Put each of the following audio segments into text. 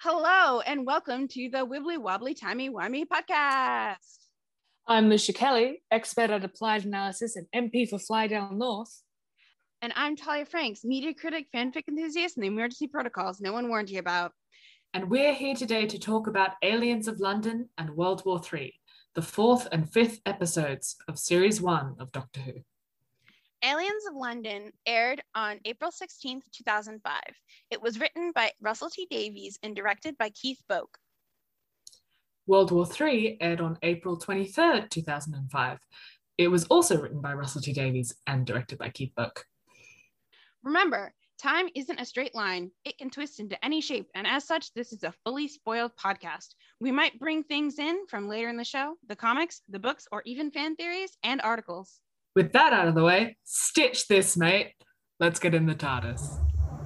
Hello and welcome to the Wibbly Wobbly Timey Wimey podcast. I'm Lucia Kelly, expert at applied analysis and MP for Fly Down North. And I'm Talia Franks, media critic, fanfic enthusiast, and the emergency protocols no one warned you about. And we're here today to talk about Aliens of London and World War III, the fourth and fifth episodes of Series 1 of Doctor Who. Aliens of London aired on April 16th, 2005. It was written by Russell T Davies and directed by Keith Boak. World War III aired on April 23rd, 2005. It was also written by Russell T Davies and directed by Keith Boak. Remember, time isn't a straight line. It can twist into any shape, and as such, this is a fully spoiled podcast. We might bring things in from later in the show, the comics, the books, or even fan theories and articles. With that out of the way, stitch this, mate. Let's get in the TARDIS.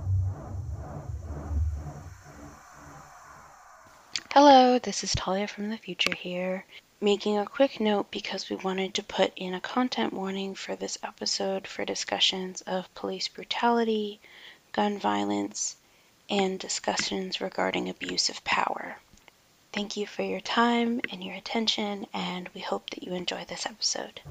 Hello, this is Talia from the future here, making a quick note because we wanted to put in a content warning for this episode for discussions of police brutality, gun violence, and discussions regarding abuse of power. Thank you for your time and your attention, and we hope that you enjoy this episode.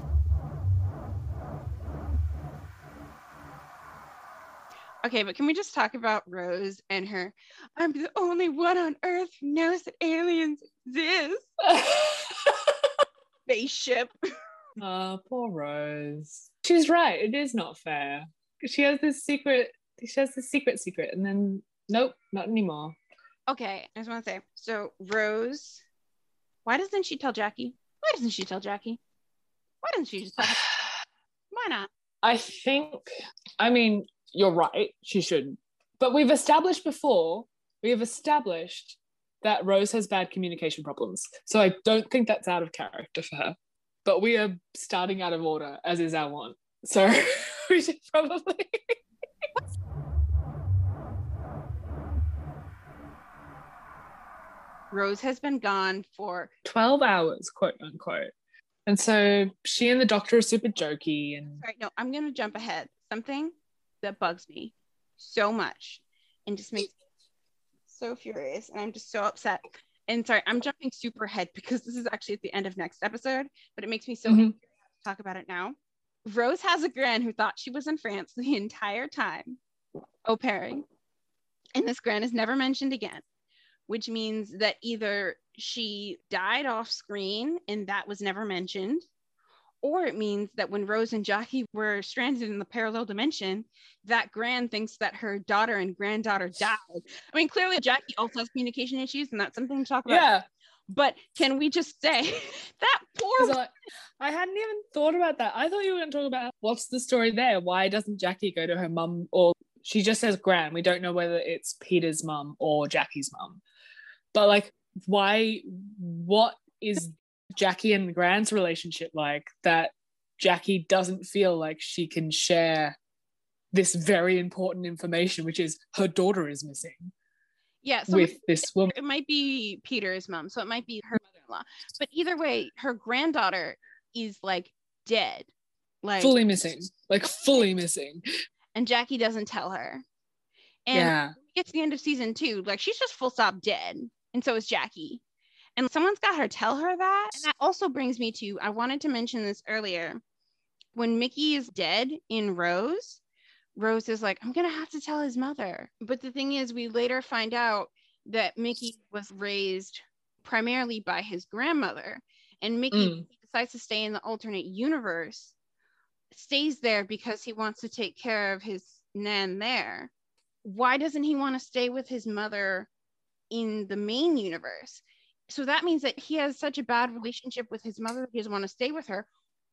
Okay, but can we just talk about Rose and her, I'm the only one on Earth who knows that aliens exist. Spaceship. Oh, poor Rose. She's right. It is not fair. She has this secret, and then, nope, not anymore. Okay, I just want to say, so Rose, why doesn't she tell Jackie? Why doesn't she just tell her? Why not? You're right, she should. But we have established that Rose has bad communication problems. So I don't think that's out of character for her. But we are starting out of order, as is our want. So we should probably... Rose has been gone for 12 hours, quote unquote. And so she and the doctor are super jokey. And Sorry, no, I'm going to jump ahead. Something that bugs me so much and just makes me so furious, and I'm just so upset. And sorry, I'm jumping super ahead because this is actually at the end of next episode, but it makes me so angry to talk about it now. Rose has a gran who thought she was in France the entire time, au pairing, and this gran is never mentioned again, which means that either she died off screen and that was never mentioned, or it means that when Rose and Jackie were stranded in the parallel dimension, that gran thinks that her daughter and granddaughter died. I mean, clearly Jackie also has communication issues, and that's something to talk about. yeah. But can we just say that poor... I hadn't even thought about that. I thought you were going to talk about what's the story there. Why doesn't Jackie go to her mum? Or she just says gran. We don't know whether it's Peter's mum or Jackie's mum. But like, why? What is Jackie and Gran's relationship like that Jackie doesn't feel like she can share this very important information, which is her daughter is missing? Yeah, so with this woman. It might be Peter's mom, so it might be her mother-in-law. But either way, her granddaughter is like dead, like fully missing. And Jackie doesn't tell her. And when we get to the end of season 2, like she's just full stop dead, and so is Jackie. And someone's got her tell her that. And that also brings me to, I wanted to mention this earlier. When Mickey is dead in Rose is like, I'm going to have to tell his mother. But the thing is, we later find out that Mickey was raised primarily by his grandmother. And Mickey decides to stay in the alternate universe, stays there because he wants to take care of his nan there. Why doesn't he want to stay with his mother in the main universe? So that means that he has such a bad relationship with his mother that he doesn't want to stay with her.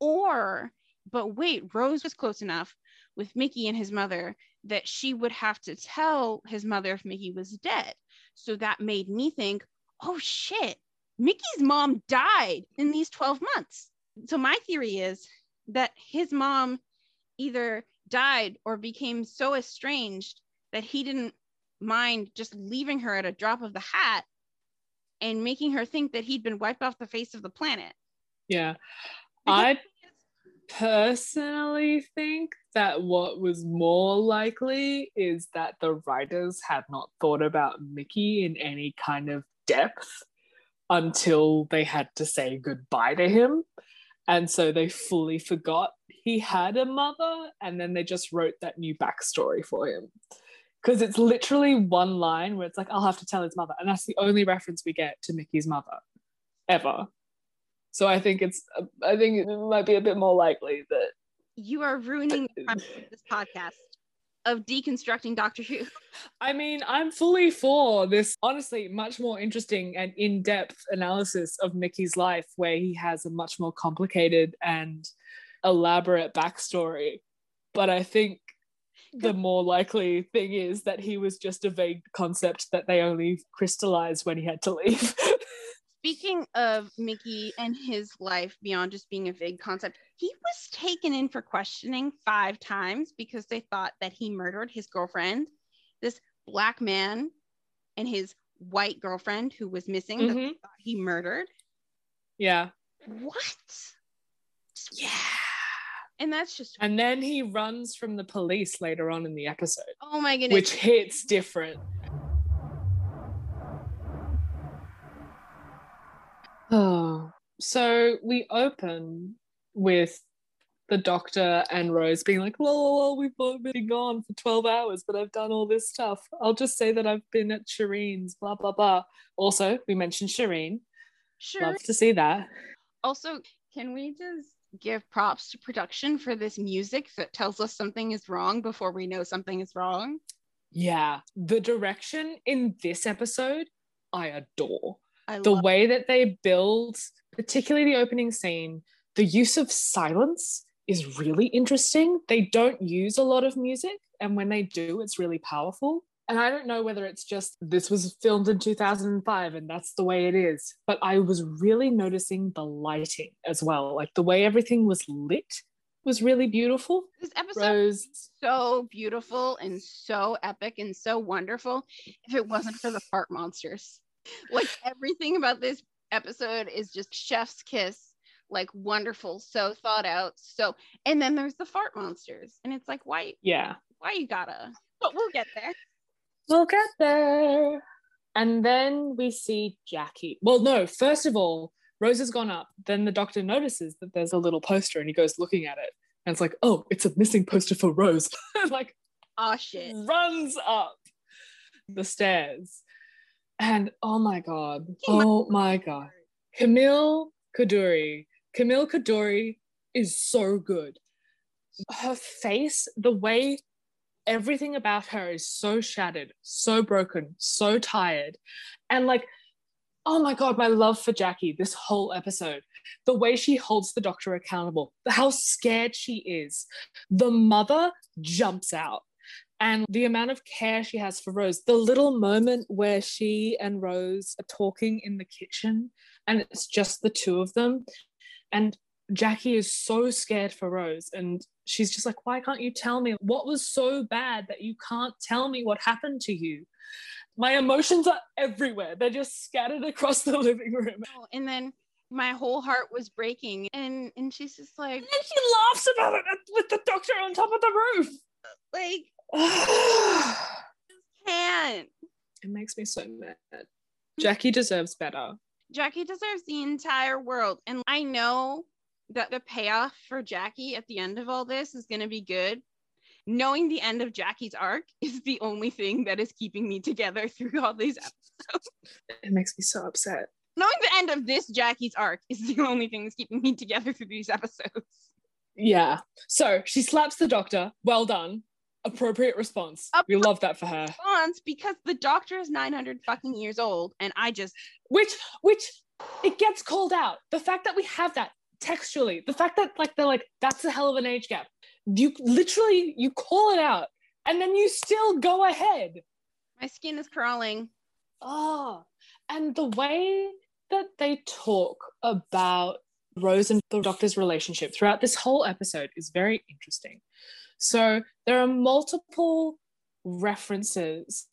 But wait, Rose was close enough with Mickey and his mother that she would have to tell his mother if Mickey was dead. So that made me think, oh shit, Mickey's mom died in these 12 months. So my theory is that his mom either died or became so estranged that he didn't mind just leaving her at a drop of the hat and making her think that he'd been wiped off the face of the planet. Yeah. personally think that what was more likely is that the writers had not thought about Mickey in any kind of depth until they had to say goodbye to him. And so they fully forgot he had a mother, and then they just wrote that new backstory for him. Because it's literally one line where it's like, I'll have to tell his mother. And that's the only reference we get to Mickey's mother ever. So I think it might be a bit more likely that you are ruining the premise of this podcast of deconstructing Doctor Who. I mean, I'm fully for this, honestly, much more interesting and in-depth analysis of Mickey's life, where he has a much more complicated and elaborate backstory. But I think the more likely thing is that he was just a vague concept that they only crystallized when he had to leave. Speaking of Mickey and his life beyond just being a vague concept, he was taken in for questioning 5 times because they thought that he murdered his girlfriend, this black man, and his white girlfriend who was missing, that they thought he murdered. Yeah. What? Yeah. And that's just... And then he runs from the police later on in the episode. Oh my goodness. Which hits different. Oh, so we open with the Doctor and Rose being like, well, we've been gone for 12 hours, but I've done all this stuff. I'll just say that I've been at Shireen's, blah, blah, blah. Also, we mentioned Shireen. Sure. Love to see that. Also, can we just give props to production for this music that tells us something is wrong before we know something is wrong? Yeah. The direction in this episode, I adore. The way that they build, particularly the opening scene, the use of silence is really interesting. They don't use a lot of music, and when they do, it's really powerful. And I don't know whether it's just this was filmed in 2005 and that's the way it is, but I was really noticing the lighting as well. Like the way everything was lit was really beautiful. This episode is so beautiful and so epic and so wonderful if it wasn't for the fart monsters. Like everything about this episode is just chef's kiss, like wonderful, so thought out. And then there's the fart monsters, and it's like, why you gotta? But we'll get there. And then we see Jackie. Well, no, first of all, Rose has gone up. Then the Doctor notices that there's a little poster, and he goes looking at it, and it's like, oh, it's a missing poster for Rose. Like, oh shit, runs up the stairs. And oh my god, Camille Coduri is so good. Her face, the way everything about her is so shattered, so broken, so tired. And like, oh my god, my love for Jackie this whole episode, the way she holds the Doctor accountable, how scared she is. The mother jumps out. And the amount of care she has for Rose, the little moment where she and Rose are talking in the kitchen and it's just the two of them. And Jackie is so scared for Rose. And she's just like, why can't you tell me? What was so bad that you can't tell me what happened to you? My emotions are everywhere. They're just scattered across the living room. And then my whole heart was breaking. And she's just like... And then she laughs about it with the Doctor on top of the roof. Like... can't. It makes me so mad. Jackie deserves better. Jackie deserves the entire world. And I know that the payoff for Jackie at the end of all this is going to be good. Knowing the end of Jackie's arc is the only thing that is keeping me together through all these episodes. It makes me so upset. Knowing the end of this Jackie's arc is the only thing that's keeping me together through these episodes. Yeah. So she slaps the Doctor. Well done. Appropriate response. We love that for her. Response, because the Doctor is 900 fucking years old, and I just... Which it gets called out. The fact that we have that textually, the fact that like they're like, that's a hell of an age gap. You call it out, and then you still go ahead. My skin is crawling. Oh, and the way that they talk about Rose and the Doctor's relationship throughout this whole episode is very interesting. So there are multiple references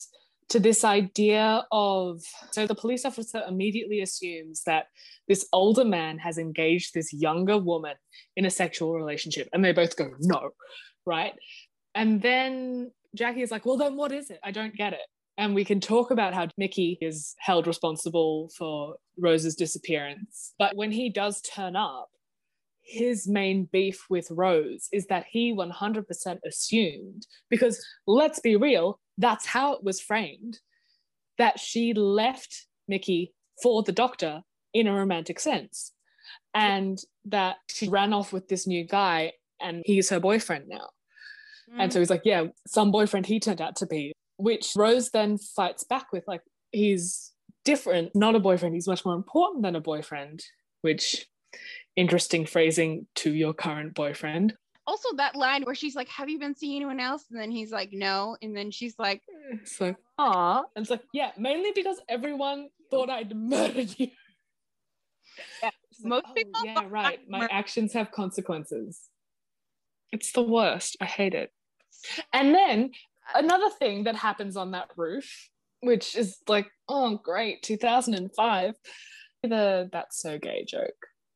to this idea of, so the police officer immediately assumes that this older man has engaged this younger woman in a sexual relationship, and they both go, no, right? And then Jackie is like, well, then what is it? I don't get it. And we can talk about how Mickey is held responsible for Rose's disappearance. But when he does turn up, his main beef with Rose is that he 100% assumed, because let's be real, that's how it was framed, that she left Mickey for the doctor in a romantic sense, and that she ran off with this new guy and he's her boyfriend now. And so he's like, yeah, some boyfriend he turned out to be, which Rose then fights back with, like, he's different, not a boyfriend, he's much more important than a boyfriend, which, interesting phrasing to your current boyfriend. Also that line where she's like, have you been seeing anyone else? And then he's like, no. And then she's like, it's like, aw. And it's like, yeah, mainly because everyone thought I'd murdered you. Yeah, most like, people. Yeah, right. My actions have consequences. It's the worst. I hate it. And then another thing that happens on that roof, which is like, oh, great, 2005, the "that's so gay" joke.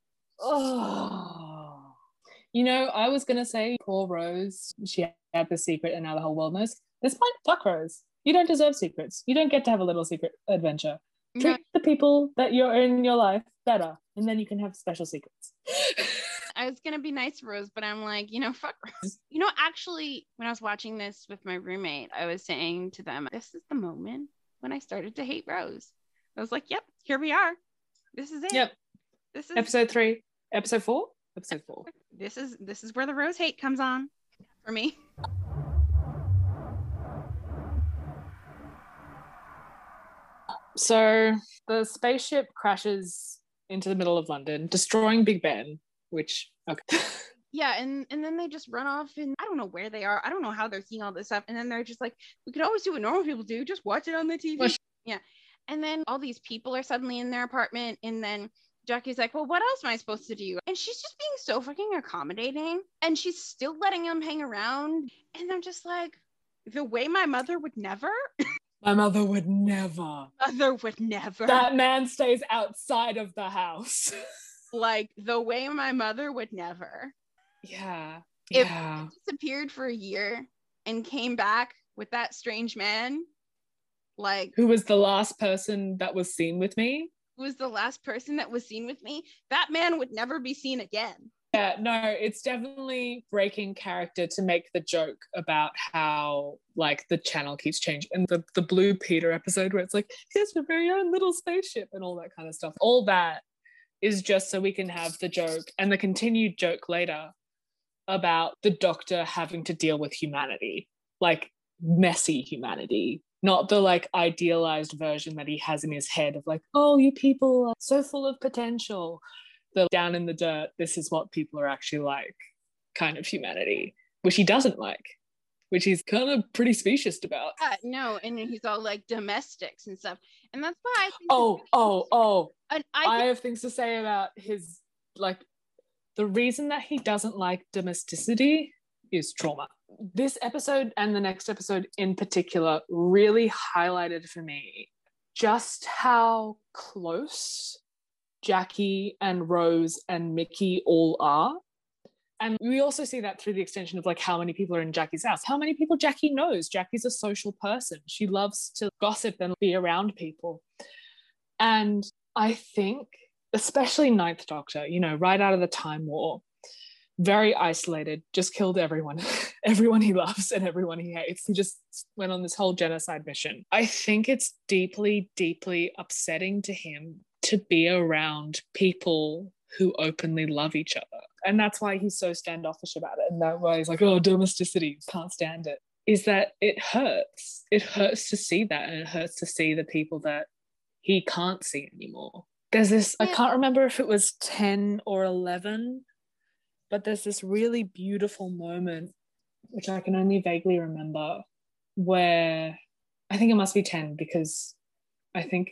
Oh, you know, I was gonna say poor Rose, she had the secret and now the whole world knows. This point, fuck Rose. You don't deserve secrets. You don't get to have a little secret adventure. Treat the people that you're in your life better, and then you can have special secrets. I was gonna be nice to Rose, but I'm like, you know, fuck Rose. You know, actually, when I was watching this with my roommate, I was saying to them, this is the moment when I started to hate Rose. I was like, yep, here we are. This is it. Yep. This is episode 3. Episode 4? Episode 4. This is where the Rose hate comes on for me. So the spaceship crashes into the middle of London, destroying Big Ben, which, okay. Yeah, and then they just run off, and I don't know where they are. I don't know how they're seeing all this stuff. And then they're just like, we could always do what normal people do, just watch it on the TV. Yeah. And then all these people are suddenly in their apartment, and then Jackie's like, well, what else am I supposed to do? And she's just being so fucking accommodating, and she's still letting them hang around. And I'm just like, the way my mother would never. My mother would never. Mother would never. That man stays outside of the house. Like, the way my mother would never. Yeah. If he disappeared for a year and came back with that strange man, like, who was the last person that was seen with me? Who was the last person that was seen with me? That man would never be seen again. Yeah, no, it's definitely breaking character to make the joke about how, like, the channel keeps changing. And the Blue Peter episode where it's like, here's your very own little spaceship and all that kind of stuff. All that is just so we can have the joke and the continued joke later about the doctor having to deal with humanity, like messy humanity, not the like idealized version that he has in his head of like, oh, you people are so full of potential. The down in the dirt, this is what people are actually like kind of humanity, which he doesn't like, which he's kind of pretty specious about. No, and he's all like domestics and stuff. And that's why I think I have things to say about his, like, the reason that he doesn't like domesticity is trauma. This episode and the next episode in particular really highlighted for me just how close Jackie and Rose and Mickey all are. And we also see that through the extension of like how many people are in Jackie's house, how many people Jackie knows. Jackie's a social person. She loves to gossip and be around people. And I think, especially Ninth Doctor, you know, right out of the Time War, very isolated, just killed everyone, everyone he loves and everyone he hates. He just went on this whole genocide mission. I think it's deeply, deeply upsetting to him to be around people who openly love each other. And that's why he's so standoffish about it. And that's why he's like, oh, domesticity, can't stand it. Is that it hurts. It hurts to see that. And it hurts to see the people that he can't see anymore. There's this, I can't remember if it was 10 or 11, but there's this really beautiful moment, which I can only vaguely remember, where I think it must be 10 because I think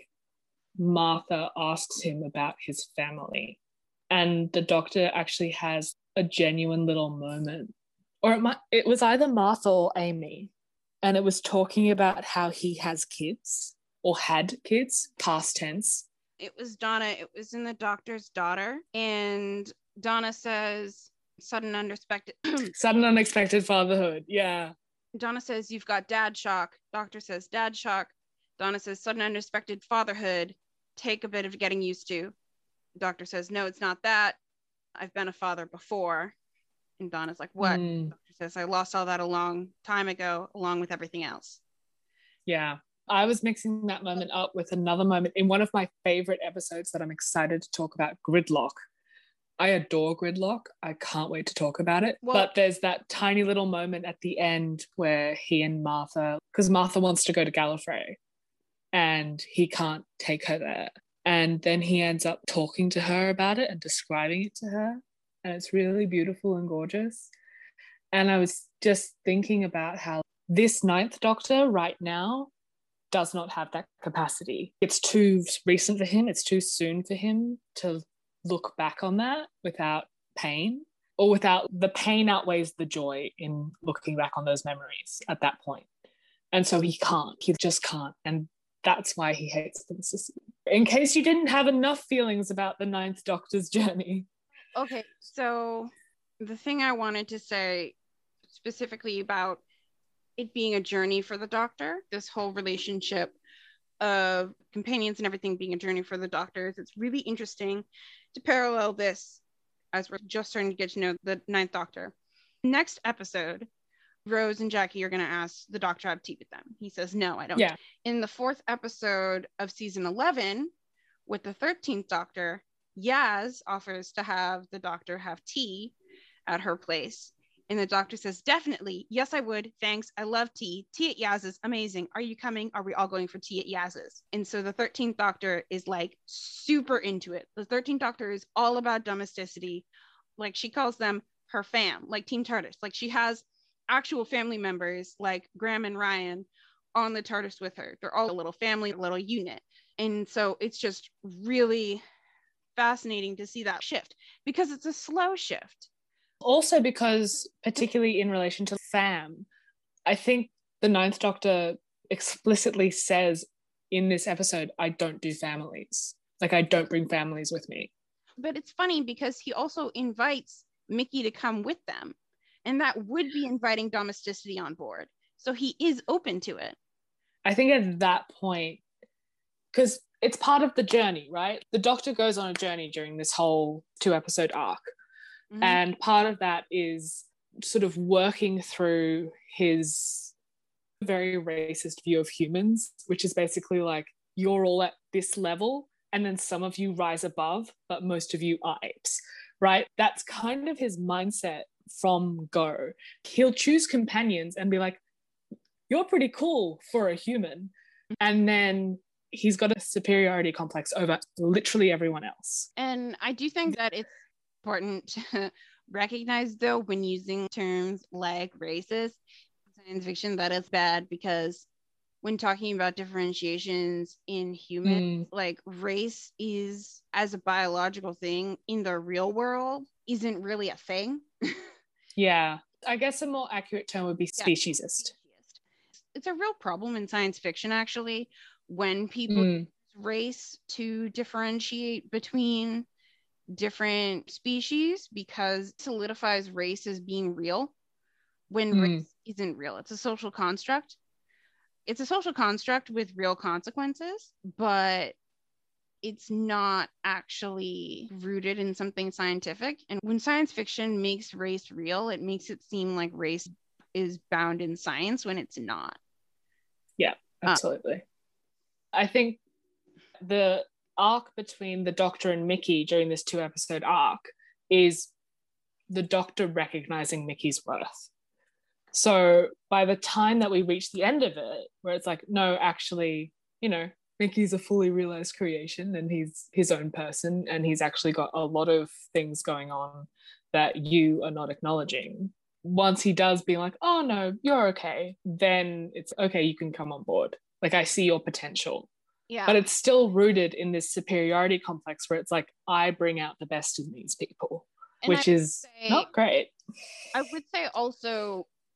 Martha asks him about his family. And the doctor actually has a genuine little moment. Or it was either Martha or Amy. And it was talking about how he has kids or had kids, past tense. It was Donna. It was in the doctor's daughter. And Donna says, sudden unexpected fatherhood. Yeah. Donna says, you've got dad shock. Doctor says, dad shock. Donna says, sudden unexpected fatherhood. Take a bit of getting used to. Doctor says, no, it's not that. I've been a father before. And Donna's like, what? Doctor says, I lost all that a long time ago, along with everything else. Yeah. I was mixing that moment up with another moment in one of my favorite episodes that I'm excited to talk about, Gridlock. I adore Gridlock. I can't wait to talk about it. Well, but there's that tiny little moment at the end where he and Martha, because Martha wants to go to Gallifrey and he can't take her there. And then he ends up talking to her about it and describing it to her. And it's really beautiful and gorgeous. And I was just thinking about how this Ninth Doctor right now does not have that capacity. It's too recent for him. It's too soon for him to look back on that without pain, or without the pain outweighs the joy in looking back on those memories at that point. And so he just can't. And that's why he hates the Mississippi. In case you didn't have enough feelings about the Ninth Doctor's journey. Okay, so the thing I wanted to say specifically about it being a journey for the Doctor, this whole relationship of companions and everything being a journey for the Doctors, it's really interesting to parallel this as we're just starting to get to know the Ninth Doctor. Next episode, Rose and Jackie are going to ask the Doctor to have tea with them. He says, no, I don't. Yeah. In the 4th episode of season 11, with the 13th Doctor, Yaz offers to have the Doctor have tea at her place. And the Doctor says, definitely. Yes, I would. Thanks. I love tea. Tea at Yaz's. Amazing. Are you coming? Are we all going for tea at Yaz's? And so the 13th Doctor is like super into it. The 13th Doctor is all about domesticity. Like she calls them her fam, like Team TARDIS. Like she has actual family members like Graham and Ryan on the TARDIS with her. They're all a little family, a little unit. And so it's just really fascinating to see that shift because it's a slow shift. Also because, particularly in relation to fam, I think the Ninth Doctor explicitly says in this episode, I don't do families. Like, I don't bring families with me. But it's funny because he also invites Mickey to come with them. And that would be inviting domesticity on board. So he is open to it. I think at that point, because it's part of the journey, right? The Doctor goes on a journey during this whole 2-episode arc. Mm-hmm. And part of that is sort of working through his very racist view of humans, which is basically like, you're all at this level, and then some of you rise above, but most of you are apes, right? That's kind of his mindset from go. He'll choose companions and be like, you're pretty cool for a human. And then he's got a superiority complex over literally everyone else. And I do think that it's important to recognize, though, when using terms like racist in science fiction, that it's bad, because when talking about differentiations in humans, like race is, as a biological thing in the real world, isn't really a thing. Yeah, I guess a more accurate term would be speciesist. It's a real problem in science fiction, actually, when people use race to differentiate between different species, because it solidifies race as being real when race isn't real. It's a social construct. It's a social construct with real consequences, but it's not actually rooted in something scientific. And when science fiction makes race real, it makes it seem like race is bound in science when it's not. Yeah, absolutely. I think the arc between the Doctor and Mickey during this 2-episode arc is the Doctor recognizing Mickey's worth. So by the time that we reach the end of it, where it's like, no, actually, you know, Mickey's a fully realized creation and he's his own person and he's actually got a lot of things going on that you are not acknowledging. Once he does be like, oh no, you're okay, then it's okay, you can come on board. Like, I see your potential. Yeah. But it's still rooted in this superiority complex where it's like, I bring out the best in these people, and which is not great. I would say also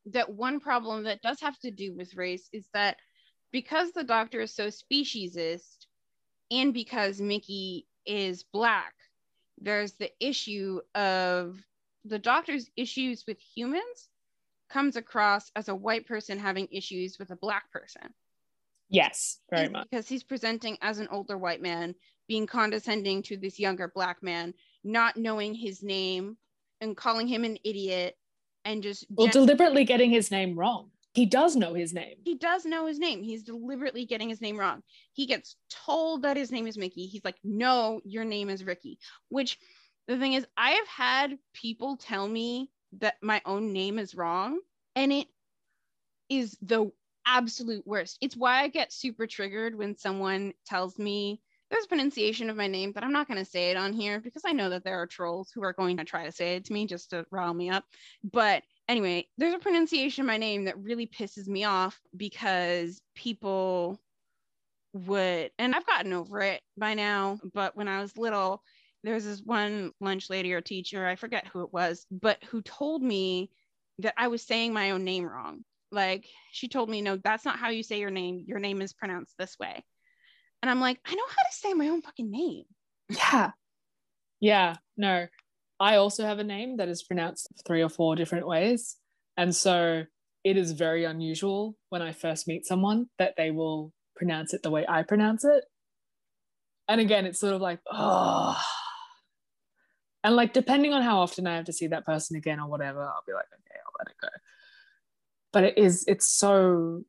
that one problem that does have to do with race is that because the Doctor is so speciesist and because Mickey is Black, there's the issue of the Doctor's issues with humans comes across as a white person having issues with a Black person. Yes, very much. Because he's presenting as an older white man, being condescending to this younger Black man, not knowing his name and calling him an idiot and just... deliberately getting his name wrong. He does know his name. He does know his name. He's deliberately getting his name wrong. He gets told that his name is Mickey. He's like, no, your name is Ricky. Which, the thing is, I have had people tell me that my own name is wrong, and it is the absolute worst. It's why I get super triggered when someone tells me there's a pronunciation of my name, but I'm not going to say it on here because I know that there are trolls who are going to try to say it to me just to rile me up. But anyway, there's a pronunciation of my name that really pisses me off because people would, and I've gotten over it by now, but when I was little, there was this one lunch lady or teacher, I forget who it was, but who told me that I was saying my own name wrong. Like, she told me, no, that's not how you say your name. Your name is pronounced this way. And I'm like, I know how to say my own fucking name. Yeah. Yeah, no. I also have a name that is pronounced 3 or 4 different ways. And so it is very unusual when I first meet someone that they will pronounce it the way I pronounce it. And again, it's sort of like, oh. And like, depending on how often I have to see that person again or whatever, I'll be like, okay, I'll let it go. But it's so...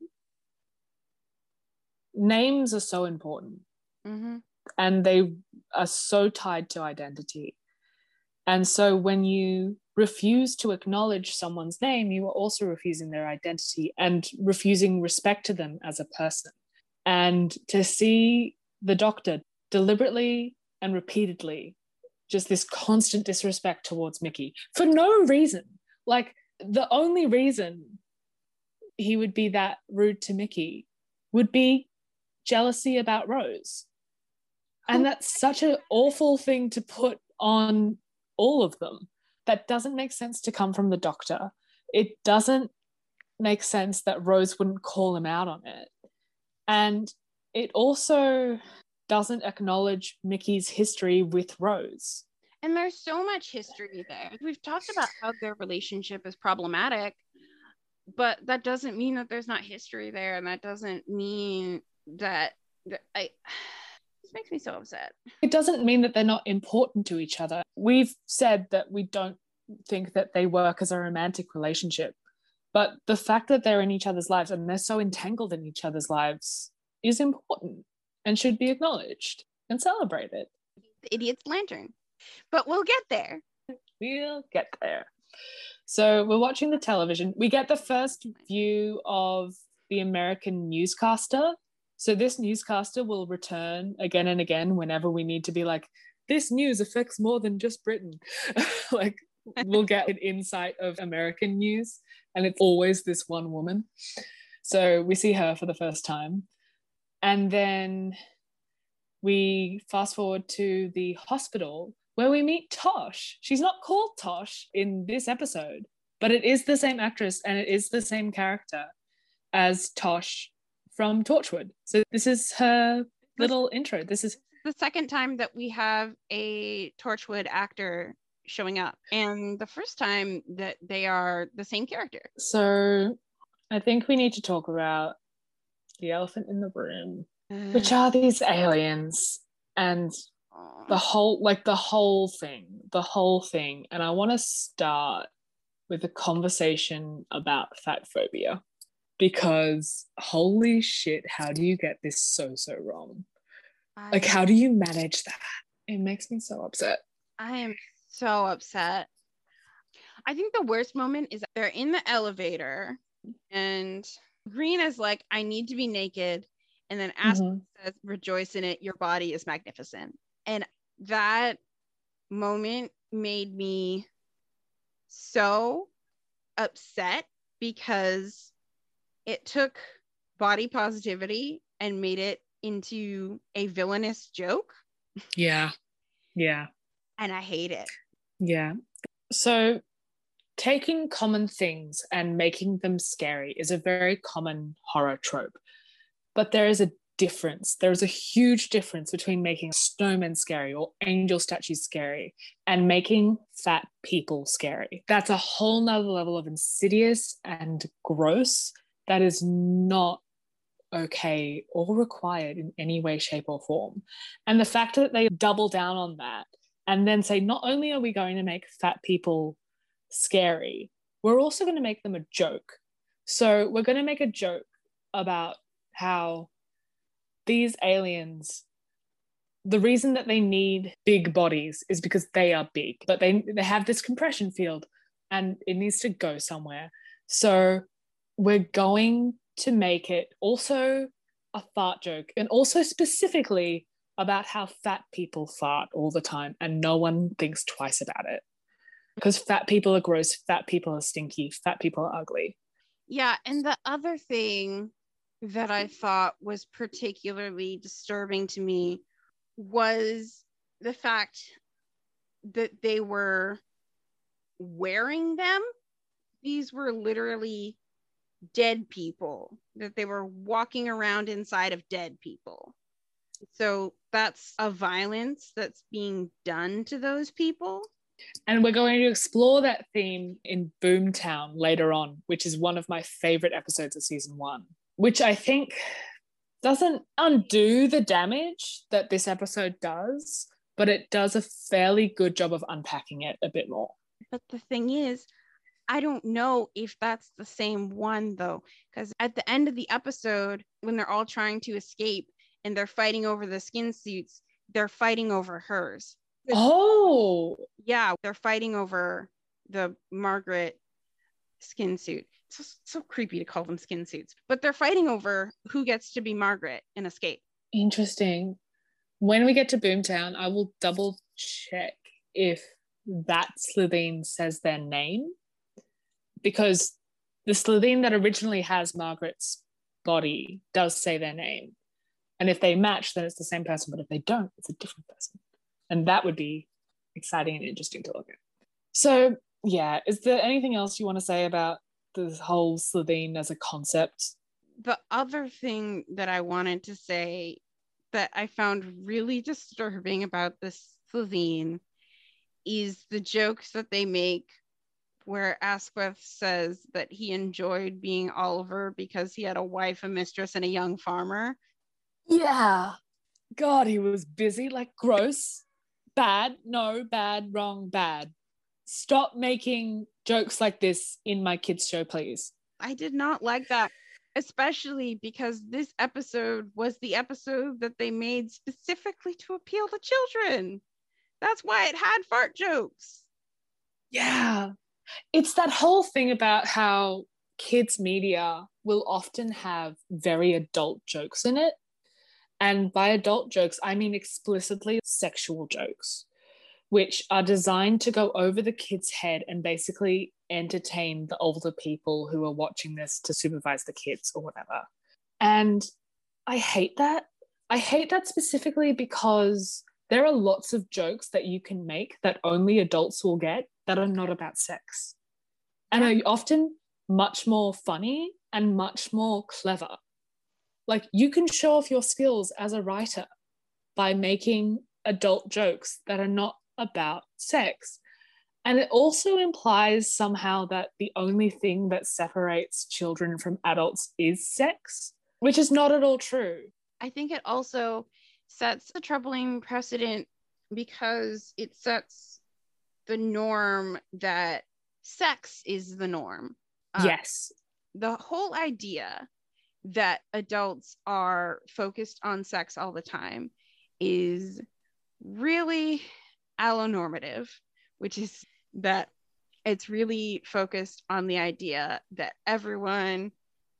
Names are so important. Mm-hmm. And they are so tied to identity. And so when you refuse to acknowledge someone's name, you are also refusing their identity and refusing respect to them as a person. And to see the Doctor deliberately and repeatedly just this constant disrespect towards Mickey for no reason. Like, the only reason he would be that rude to Mickey would be jealousy about Rose. And that's such an awful thing to put on all of them. That doesn't make sense to come from the Doctor. It doesn't make sense that Rose wouldn't call him out on it. And it also doesn't acknowledge Mickey's history with Rose. And there's so much history there. We've talked about how their relationship is problematic, but that doesn't mean that there's not history there, and that doesn't mean that this makes me so upset. It doesn't mean that they're not important to each other. We've said that we don't think that they work as a romantic relationship, but the fact that they're in each other's lives and they're so entangled in each other's lives is important and should be acknowledged and celebrated. The idiot's lantern. But we'll get there. We'll get there. So we're watching the television. We get the first view of the American newscaster. So this newscaster will return again and again whenever we need to be like, this news affects more than just Britain. Like, we'll get an insight of American news, and it's always this one woman. So we see her for the first time. And then we fast forward to the hospital where we meet Tosh. She's not called Tosh in this episode, but it is the same actress and it is the same character as Tosh from Torchwood. So this is her little intro. This is the second time that we have a Torchwood actor showing up, and the first time that they are the same character. So I think we need to talk about the elephant in the room, which are these aliens and the whole thing. And I want to start with a conversation about fat phobia, because holy shit, how do you get this so wrong? Like, how do you manage that? It makes me so upset. I am so upset. I think the worst moment is they're in the elevator and Green is like, I need to be naked. And then Aspen says, rejoice in it. Your body is magnificent. And that moment made me so upset because it took body positivity and made it into a villainous joke. Yeah. And I hate it. Yeah. So taking common things and making them scary is a very common horror trope. But there is a difference. There is a huge difference between making snowmen scary or angel statues scary and making fat people scary. That's a whole nother level of insidious and gross that is not okay or required in any way, shape, or form. And the fact that they double down on that and then say, not only are we going to make fat people scary, we're also going to make them a joke. So we're going to make a joke about how these aliens, the reason that they need big bodies is because they are big, but they have this compression field and it needs to go somewhere. So we're going to make it also a fart joke, and also specifically about how fat people fart all the time and no one thinks twice about it. Because fat people are gross, fat people are stinky, fat people are ugly. Yeah, and the other thing that I thought was particularly disturbing to me was the fact that they were wearing them. These were literally dead people, that they were walking around inside of dead people. So that's a violence that's being done to those people. And we're going to explore that theme in Boomtown later on, which is one of my favorite episodes of season 1, which I think doesn't undo the damage that this episode does, but it does a fairly good job of unpacking it a bit more. But the thing is, I don't know if that's the same one, though, because at the end of the episode, when they're all trying to escape and they're fighting over the skin suits, they're fighting over hers. Oh! Yeah, they're fighting over the Margaret skin suit. It's so creepy to call them skin suits, but they're fighting over who gets to be Margaret and escape. Interesting. When we get to Boomtown, I will double check if that Slitheen says their name, because the Slitheen that originally has Margaret's body does say their name. And if they match, then it's the same person. But if they don't, it's a different person. And that would be exciting and interesting to look at. So, yeah, is there anything else you want to say about this whole Slitheen as a concept? The other thing that I wanted to say that I found really disturbing about this Slitheen is the jokes that they make where Asquith says that he enjoyed being Oliver because he had a wife, a mistress, and a young farmer. Yeah. God, he was busy, like gross. Bad, no, bad, wrong, bad. Stop making jokes like this in my kids' show, please. I did not like that, especially because this episode was the episode that they made specifically to appeal to children. That's why it had fart jokes. Yeah. It's that whole thing about how kids' media will often have very adult jokes in it. And by adult jokes, I mean explicitly sexual jokes, which are designed to go over the kid's head and basically entertain the older people who are watching this to supervise the kids or whatever. And I hate that. I hate that specifically because there are lots of jokes that you can make that only adults will get that are not about sex. And are often much more funny and much more clever. Like, you can show off your skills as a writer by making adult jokes that are not about sex. And it also implies somehow that the only thing that separates children from adults is sex, which is not at all true. I think it also sets a troubling precedent because it sets the norm that sex is the norm. Yes. The whole idea that adults are focused on sex all the time is really allonormative, which is that it's really focused on the idea that everyone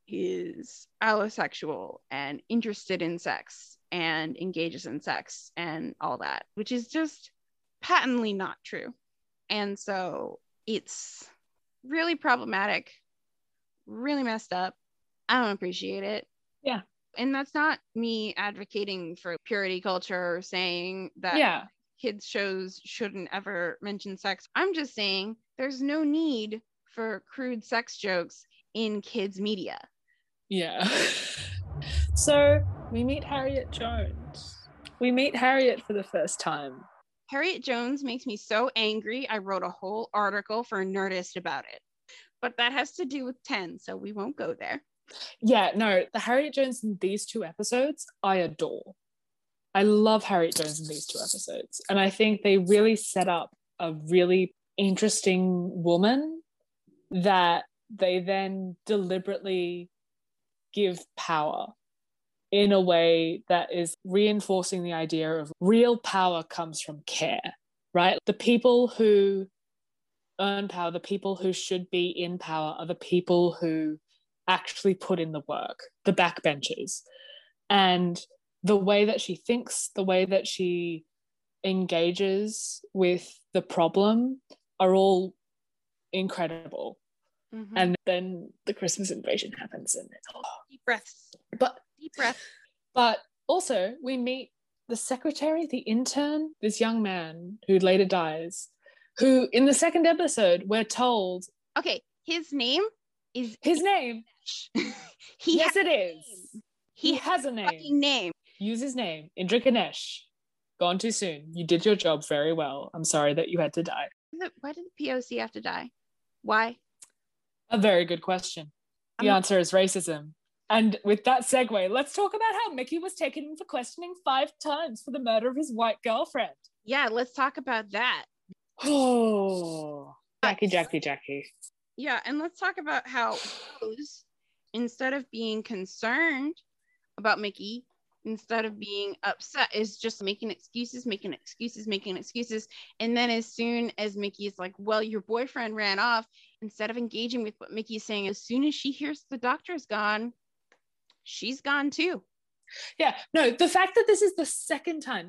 is allosexual and interested in sex and engages in sex and all that, which is just patently not true. And so it's really problematic, really messed up. I don't appreciate it. Yeah. And that's not me advocating for purity culture or saying that kids shows shouldn't ever mention sex. I'm just saying there's no need for crude sex jokes in kids media. Yeah. So we meet Harriet Jones. We meet Harriet for the first time. Harriet Jones makes me so angry. I wrote a whole article for Nerdist about it. But that has to do with 10, so we won't go there. Yeah, no, the Harriet Jones in these 2 episodes, I adore. I love Harriet Jones in these 2 episodes. And I think they really set up a really interesting woman that they then deliberately give power in a way that is reinforcing the idea of real power comes from care, right? The people who earn power, the people who should be in power are the people who actually put in the work, the backbenchers. And the way that she thinks, the way that she engages with the problem are all incredible. Mm-hmm. And then the Christmas invasion happens and it's deep breaths. Deep breath. But also we meet the secretary, the intern, this young man who later dies, who in the 2nd episode we're told, okay, his name is yes, it is. He has a name. Use his name. Indra Ganesh. Gone too soon. You did your job very well. I'm sorry that you had to die. Why did the POC have to die? Why? A very good question. The answer is racism. And with that segue, let's talk about how Mickey was taken in for questioning 5 times for the murder of his white girlfriend. Yeah, let's talk about that. Oh, Jackie. Yeah, and let's talk about how Rose, instead of being concerned about Mickey, instead of being upset, is just making excuses. And then as soon as Mickey is like, well, your boyfriend ran off, instead of engaging with what Mickey is saying, as soon as she hears the doctor's gone, she's gone too. Yeah, no, the fact that this is the second time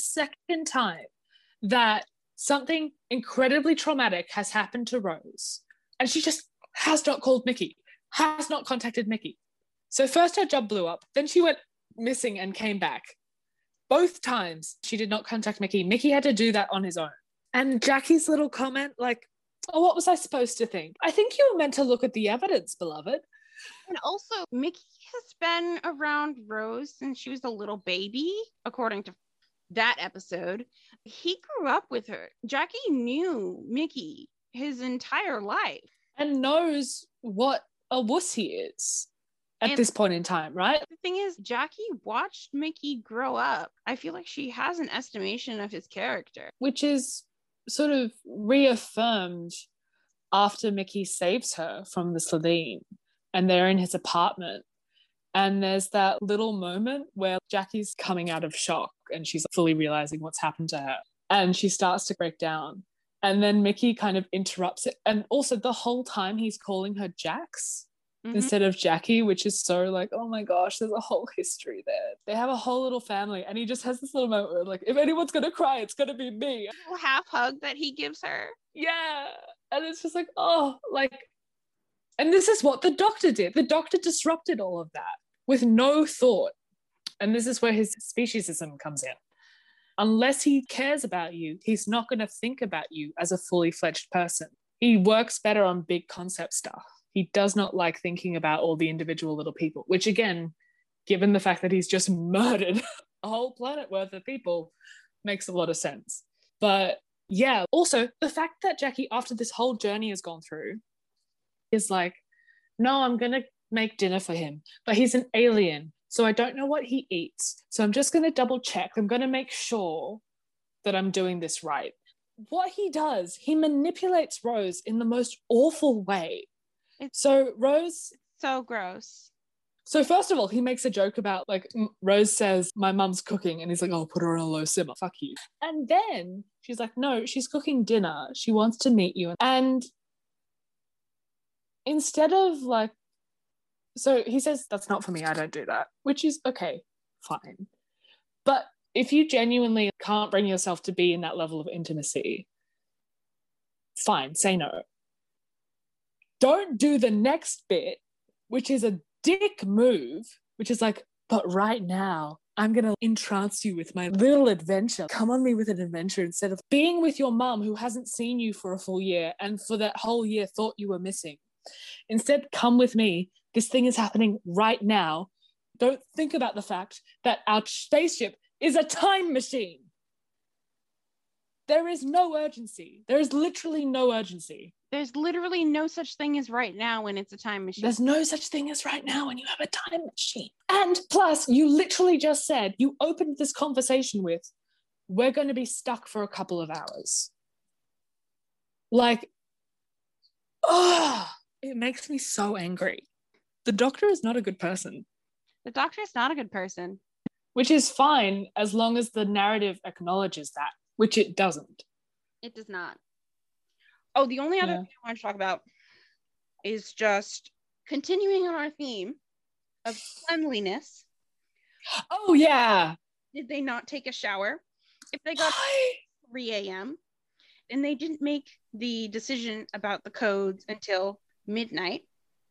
that something incredibly traumatic has happened to Rose, and she just has not called Mickey, has not contacted Mickey. So first her job blew up, then she went missing and came back. Both times she did not contact Mickey. Mickey had to do that on his own. And Jackie's little comment, like, oh, what was I supposed to think? I think you were meant to look at the evidence, beloved. And also, Mickey has been around Rose since she was a little baby, according to that episode. He grew up with her. Jackie knew Mickey his entire life. And knows what a wuss he is at this point in time, right? The thing is, Jackie watched Mickey grow up. I feel like she has an estimation of his character. Which is sort of reaffirmed after Mickey saves her from the Slitheen and they're in his apartment. And there's that little moment where Jackie's coming out of shock and she's fully realizing what's happened to her. And she starts to break down. And then Mickey kind of interrupts it. And also the whole time he's calling her Jax instead of Jackie, which is so like, oh my gosh, there's a whole history there. They have a whole little family. And he just has this little moment where like, if anyone's going to cry, it's going to be me. A little half hug that he gives her. Yeah. And it's just like, oh, like, and this is what the doctor did. The doctor disrupted all of that with no thought. And this is where his speciesism comes in. Unless he cares about you, he's not going to think about you as a fully fledged person. He works better on big concept stuff. He does not like thinking about all the individual little people, which again, given the fact that he's just murdered a whole planet worth of people, makes a lot of sense. But yeah, also the fact that Jackie, after this whole journey has gone through, is like, no, I'm going to make dinner for him, but he's an alien, so I don't know what he eats. So I'm just going to double check. I'm going to make sure that I'm doing this right. What he does, he manipulates Rose in the most awful way. So Rose... So gross. So first of all, he makes a joke about, like, Rose says, my mum's cooking. And he's like, oh, put her on a low simmer. Fuck you. And then she's like, no, she's cooking dinner. She wants to meet you. And instead of, like, so he says, that's not for me. I don't do that, which is okay, fine. But if you genuinely can't bring yourself to be in that level of intimacy, fine, say no. Don't do the next bit, which is a dick move, which is like, but right now I'm going to entrance you with my little adventure. Come on me with an adventure instead of being with your mum who hasn't seen you for a full year and for that whole year thought you were missing. Instead, come with me. This thing is happening right now. Don't think about the fact that our spaceship is a time machine. There is no urgency. There is literally no urgency. There's literally no such thing as right now when it's a time machine. There's no such thing as right now when you have a time machine. And plus, you literally just said, you opened this conversation with, we're going to be stuck for a couple of hours. Like, it makes me so angry. The Doctor is not a good person. The Doctor is not a good person. Which is fine as long as the narrative acknowledges that, which it doesn't. It does not. Oh, the only other thing I want to talk about is just continuing on our theme of cleanliness. Oh, yeah. Did they not take a shower? If they got 3 a.m. and they didn't make the decision about the codes until midnight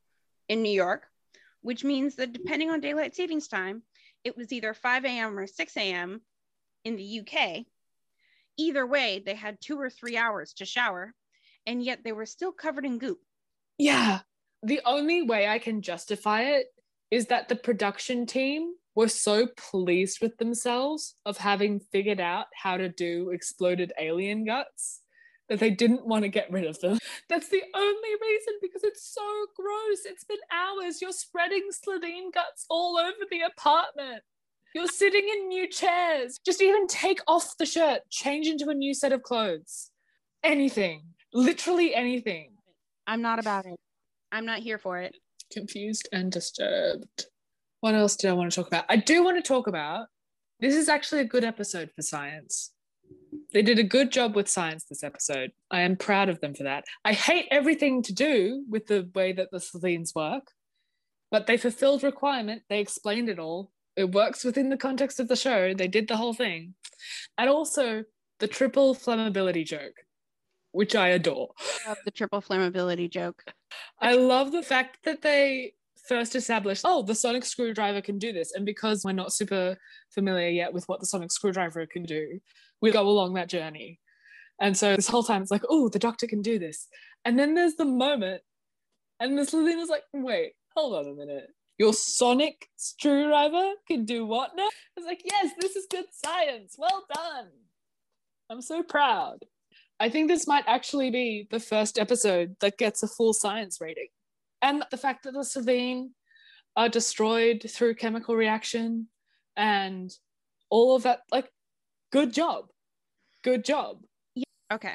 in New York, which means that depending on daylight savings time, it was either 5 a.m. or 6 a.m. in the UK. Either way, they had 2 or 3 hours to shower, and yet they were still covered in goop. Yeah. The only way I can justify it is that the production team were so pleased with themselves of having figured out how to do exploded alien guts that they didn't want to get rid of them. That's the only reason, because it's so gross. It's been hours. You're spreading Slitheen guts all over the apartment. You're sitting in new chairs. Just even take off the shirt, change into a new set of clothes. Anything. Literally anything. I'm not about it. I'm not here for it. Confused and disturbed. What else did I want to talk about? I do want to talk about, this is actually a good episode for science. They did a good job with science this episode. I am proud of them for that. I hate everything to do with the way that the Slitheens work, but they fulfilled requirement. They explained it all. It works within the context of the show. They did the whole thing. And also the triple flammability joke, which I adore. I love the triple flammability joke. I love the fact that they first established, the sonic screwdriver can do this. And because we're not super familiar yet with what the sonic screwdriver can do, we go along that journey. And so this whole time it's like, the Doctor can do this. And then there's the moment, and Miss Levine is like, wait, hold on a minute. Your sonic screwdriver can do what now? I was like, yes, this is good science. Well done. I'm so proud. I think this might actually be the first episode that gets a full science rating. And the fact that the Slitheen are destroyed through chemical reaction and all of that, like, good job. Good job. Yeah. Okay.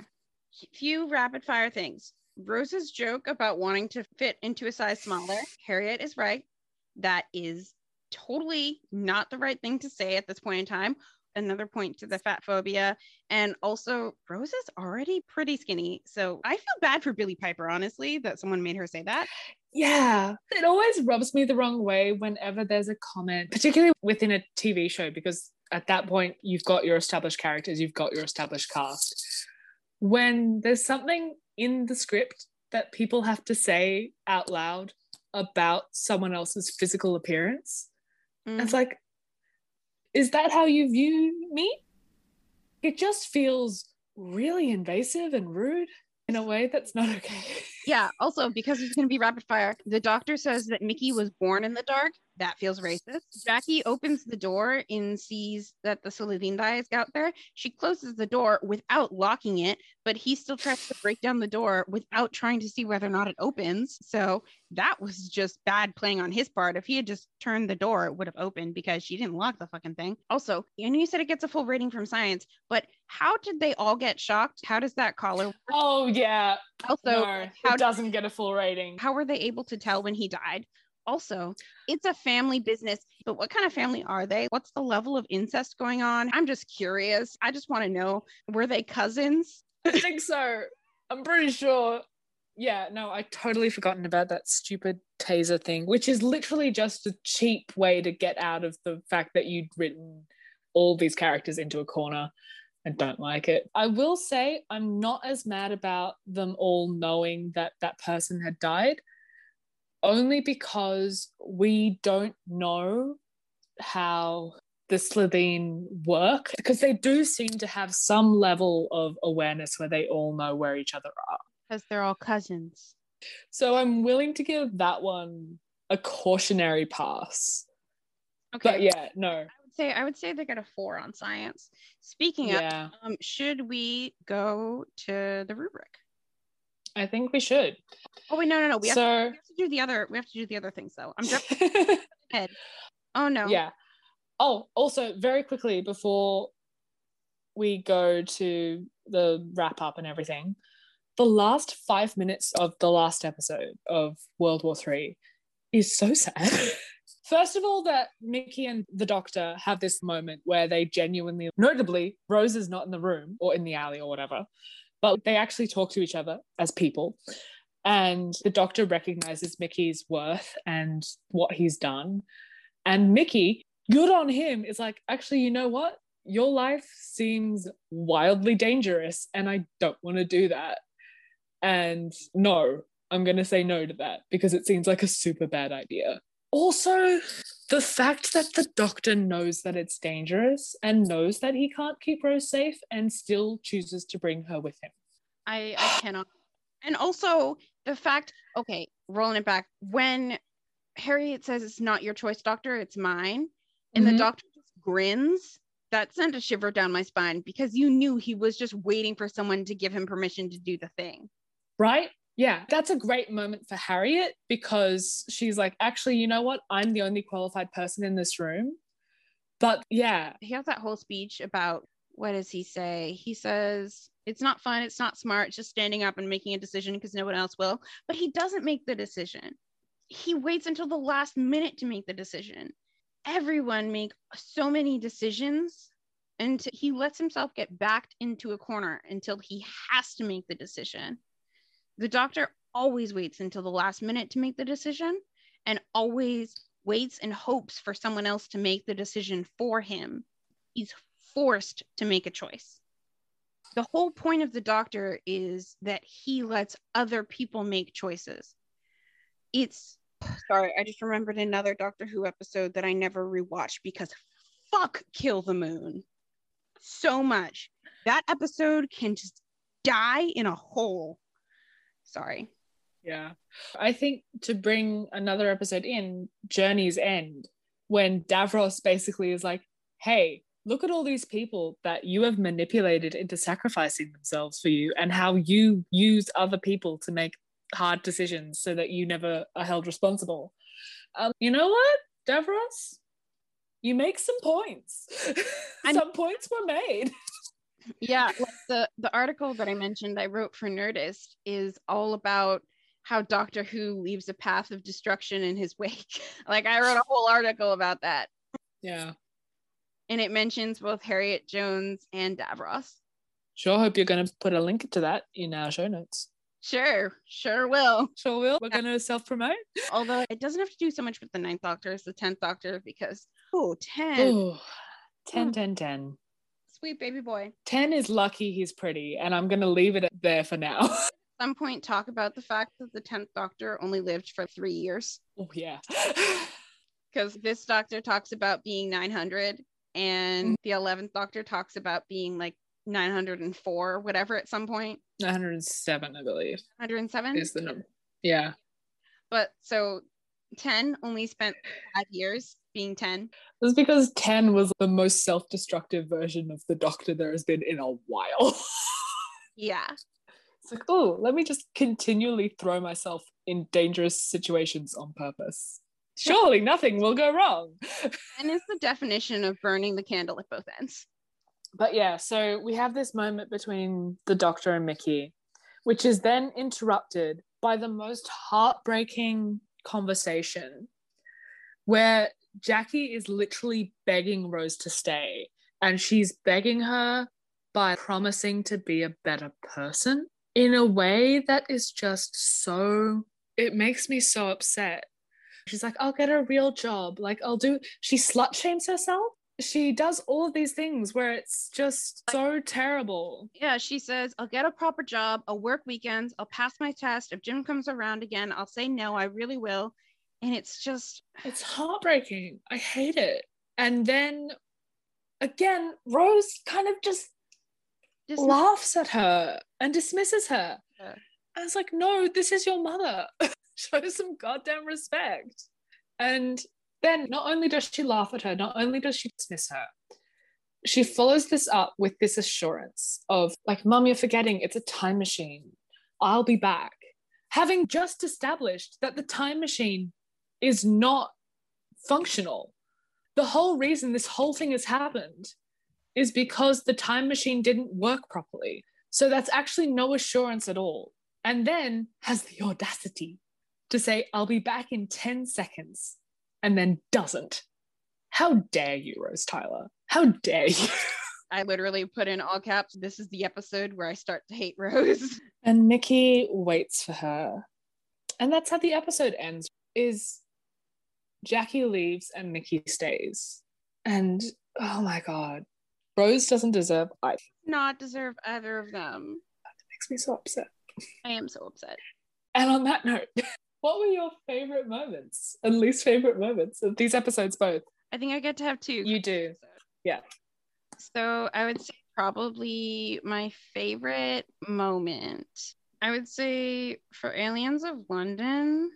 Few rapid fire things. Rose's joke about wanting to fit into a size smaller. Harriet is right. That is totally not the right thing to say at this point in time. Another point to the fat phobia. And also, Rose is already pretty skinny. So I feel bad for Billie Piper, honestly, that someone made her say that. Yeah. It always rubs me the wrong way whenever there's a comment, particularly within a TV show, because at that point, you've got your established characters, you've got your established cast. When there's something in the script that people have to say out loud about someone else's physical appearance, it's like, is that how you view me? It just feels really invasive and rude in a way that's not okay. Yeah, also, because it's going to be rapid fire, the Doctor says that Mickey was born in the dark. That feels racist. Jackie opens the door and sees that the Slitheen die is out there. She closes the door without locking it, but he still tries to break down the door without trying to see whether or not it opens. So that was just bad playing on his part. If he had just turned the door, it would have opened because she didn't lock the fucking thing. Also, I know you said it gets a full rating from science, but how did they all get shocked? How does that collar work? Oh, yeah. Also, no, it doesn't get a full rating. How were they able to tell when he died? Also, it's a family business, but what kind of family are they? What's the level of incest going on? I'm just curious. I just want to know, were they cousins? I think so. I'm pretty sure. Yeah, no, I totally forgotten about that stupid taser thing, which is literally just a cheap way to get out of the fact that you'd written all these characters into a corner and don't like it. I will say I'm not as mad about them all knowing that that person had died, only because we don't know how the Slitheen work, because they do seem to have some level of awareness where they all know where each other are. Because they're all cousins. So I'm willing to give that one a cautionary pass. Okay. But yeah, no. I would say they get a 4 on science. Speaking of, should we go to the rubric? I think we should. Oh wait, no. We have to do the other things though. I'm jumping ahead. Oh no. Yeah. Oh, also very quickly before we go to the wrap up and everything, the last 5 minutes of the last episode of World War III is so sad. First of all, that Mickey and the doctor have this moment where they genuinely, notably, Rose is not in the room or in the alley or whatever, but they actually talk to each other as people. And the doctor recognizes Mickey's worth and what he's done. And Mickey, good on him, is like, actually, you know what? Your life seems wildly dangerous and I don't want to do that. And no, I'm going to say no to that because it seems like a super bad idea. Also, the fact that the doctor knows that it's dangerous and knows that he can't keep Rose safe and still chooses to bring her with him. I cannot. And also the fact, okay, rolling it back, when Harriet says it's not your choice, doctor, it's mine, and the doctor just grins, that sent a shiver down my spine because you knew he was just waiting for someone to give him permission to do the thing. Right? Yeah, that's a great moment for Harriet because she's like, actually, you know what? I'm the only qualified person in this room. But yeah. He has that whole speech about, what does he say? He says, it's not fun, it's not smart, just standing up and making a decision because no one else will. But he doesn't make the decision. He waits until the last minute to make the decision. Everyone make so many decisions and he lets himself get backed into a corner until he has to make the decision. The doctor always waits until the last minute to make the decision and always waits and hopes for someone else to make the decision for him. He's forced to make a choice. The whole point of the doctor is that he lets other people make choices. Sorry, I just remembered another Doctor Who episode that I never rewatched because fuck Kill the Moon. So much. That episode can just die in a hole. Sorry. Yeah. I think to bring another episode in, Journey's End, when Davros basically is like, hey, look at all these people that you have manipulated into sacrificing themselves for you and how you use other people to make hard decisions so that you never are held responsible. You know what, Davros? You make some points. Some points were made. Yeah, like the article that I mentioned I wrote for Nerdist is all about how Doctor Who leaves a path of destruction in his wake. Like I wrote a whole article about that. Yeah. And it mentions both Harriet Jones and Davros. Sure hope you're going to put a link to that in our show notes. Sure will. Sure will. We're going to self-promote. Although it doesn't have to do so much with the 9th Doctor as the 10th Doctor because, 10. Ooh, 10. Sweet baby boy. 10 is lucky he's pretty, and I'm going to leave it there for now. At some point, talk about the fact that the 10th Doctor only lived for 3 years. Oh, yeah. Because this Doctor talks about being 900, and the 11th Doctor talks about being like 904 or whatever at some point. 907, I believe. 107? Is the number. Yeah. But so 10 only spent 5 years being 10. It's because 10 was the most self-destructive version of the Doctor there has been in a while. Yeah. It's like, oh, let me just continually throw myself in dangerous situations on purpose. Surely nothing will go wrong. And it's the definition of burning the candle at both ends. But yeah, so we have this moment between the Doctor and Mickey, which is then interrupted by the most heartbreaking conversation where Jackie is literally begging Rose to stay, and she's begging her by promising to be a better person in a way that is just so, it makes me so upset. She's like, I'll get a real job. Like she slut shames herself. She does all of these things where it's just so terrible. Yeah, she says, I'll get a proper job. I'll work weekends. I'll pass my test. If Jim comes around again, I'll say no, I really will. And it's heartbreaking. I hate it. And then again, Rose kind of just laughs at her and dismisses her. Yeah. And it's like, no, this is your mother. Show some goddamn respect. And then not only does she laugh at her, not only does she dismiss her, she follows this up with this assurance of like, Mum, you're forgetting it's a time machine. I'll be back. Having just established that the time machine is not functional. The whole reason this whole thing has happened is because the time machine didn't work properly. So that's actually no assurance at all. And then has the audacity to say, I'll be back in 10 seconds, and then doesn't. How dare you, Rose Tyler? How dare you? I literally put in all caps, this is the episode where I start to hate Rose. And Mickey waits for her. And that's how the episode ends, is Jackie leaves and Mickey stays. And, oh my God, Rose doesn't deserve either. Not deserve either of them. That makes me so upset. I am so upset. And on that note, what were your favorite moments and least favorite moments of these episodes both? I think I get to have two. You do. Yeah. So I would say probably my favorite moment. I would say for Aliens of London,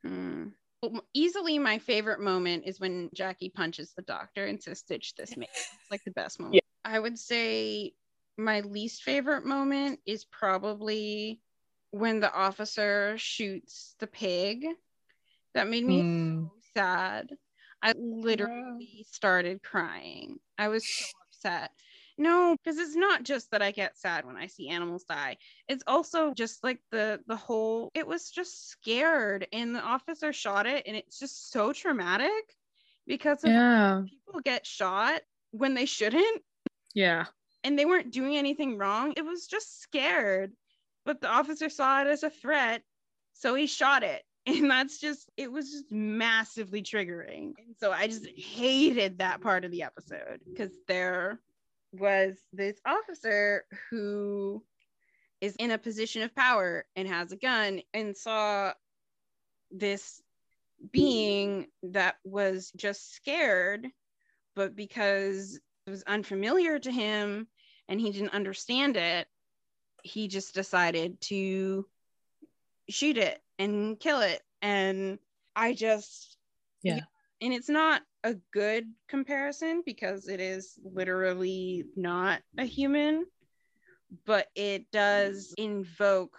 easily my favorite moment is when Jackie punches the doctor and says, "Stitch this man." It's like the best moment. Yeah. I would say my least favorite moment is probably when the officer shoots the pig. That made me so sad. I literally started crying. I was so upset. No, because it's not just that I get sad when I see animals die. It's also just like the whole, it was just scared, and the officer shot it, and it's just so traumatic because of people get shot when they shouldn't. Yeah. And they weren't doing anything wrong. It was just scared. But the officer saw it as a threat, so he shot it. And it was just massively triggering. And so I just hated that part of the episode, because there was this officer who is in a position of power and has a gun and saw this being that was just scared, but because it was unfamiliar to him and he didn't understand it, he just decided to shoot it and kill it. And I just, and it's not a good comparison because it is literally not a human, but it does invoke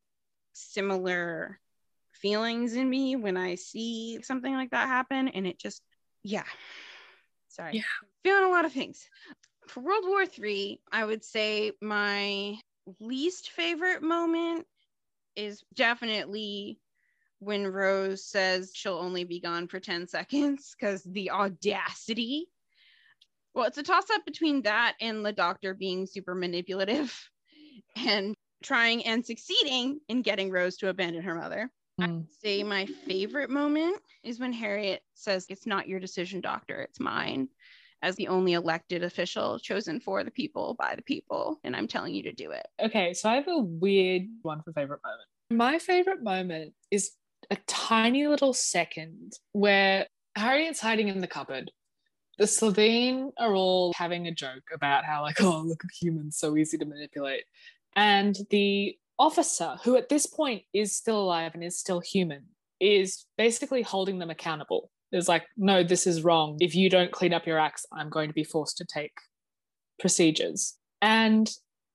similar feelings in me when I see something like that happen. And it just, feeling a lot of things. For World War III, I would say my least favorite moment is definitely when Rose says she'll only be gone for 10 seconds, because the audacity. Well, it's a toss-up between that and the doctor being super manipulative and trying and succeeding in getting Rose to abandon her mother. I would say my favorite moment is when Harriet says, "It's not your decision, doctor, it's mine," as the only elected official chosen for the people, by the people, and I'm telling you to do it. Okay, so I have a weird one for favorite moment. My favorite moment is a tiny little second where Harriet's hiding in the cupboard. The Slitheen are all having a joke about how, like, oh, look at humans, so easy to manipulate. And the officer, who at this point is still alive and is still human, is basically holding them accountable. It's like, no, this is wrong. If you don't clean up your acts, I'm going to be forced to take procedures. And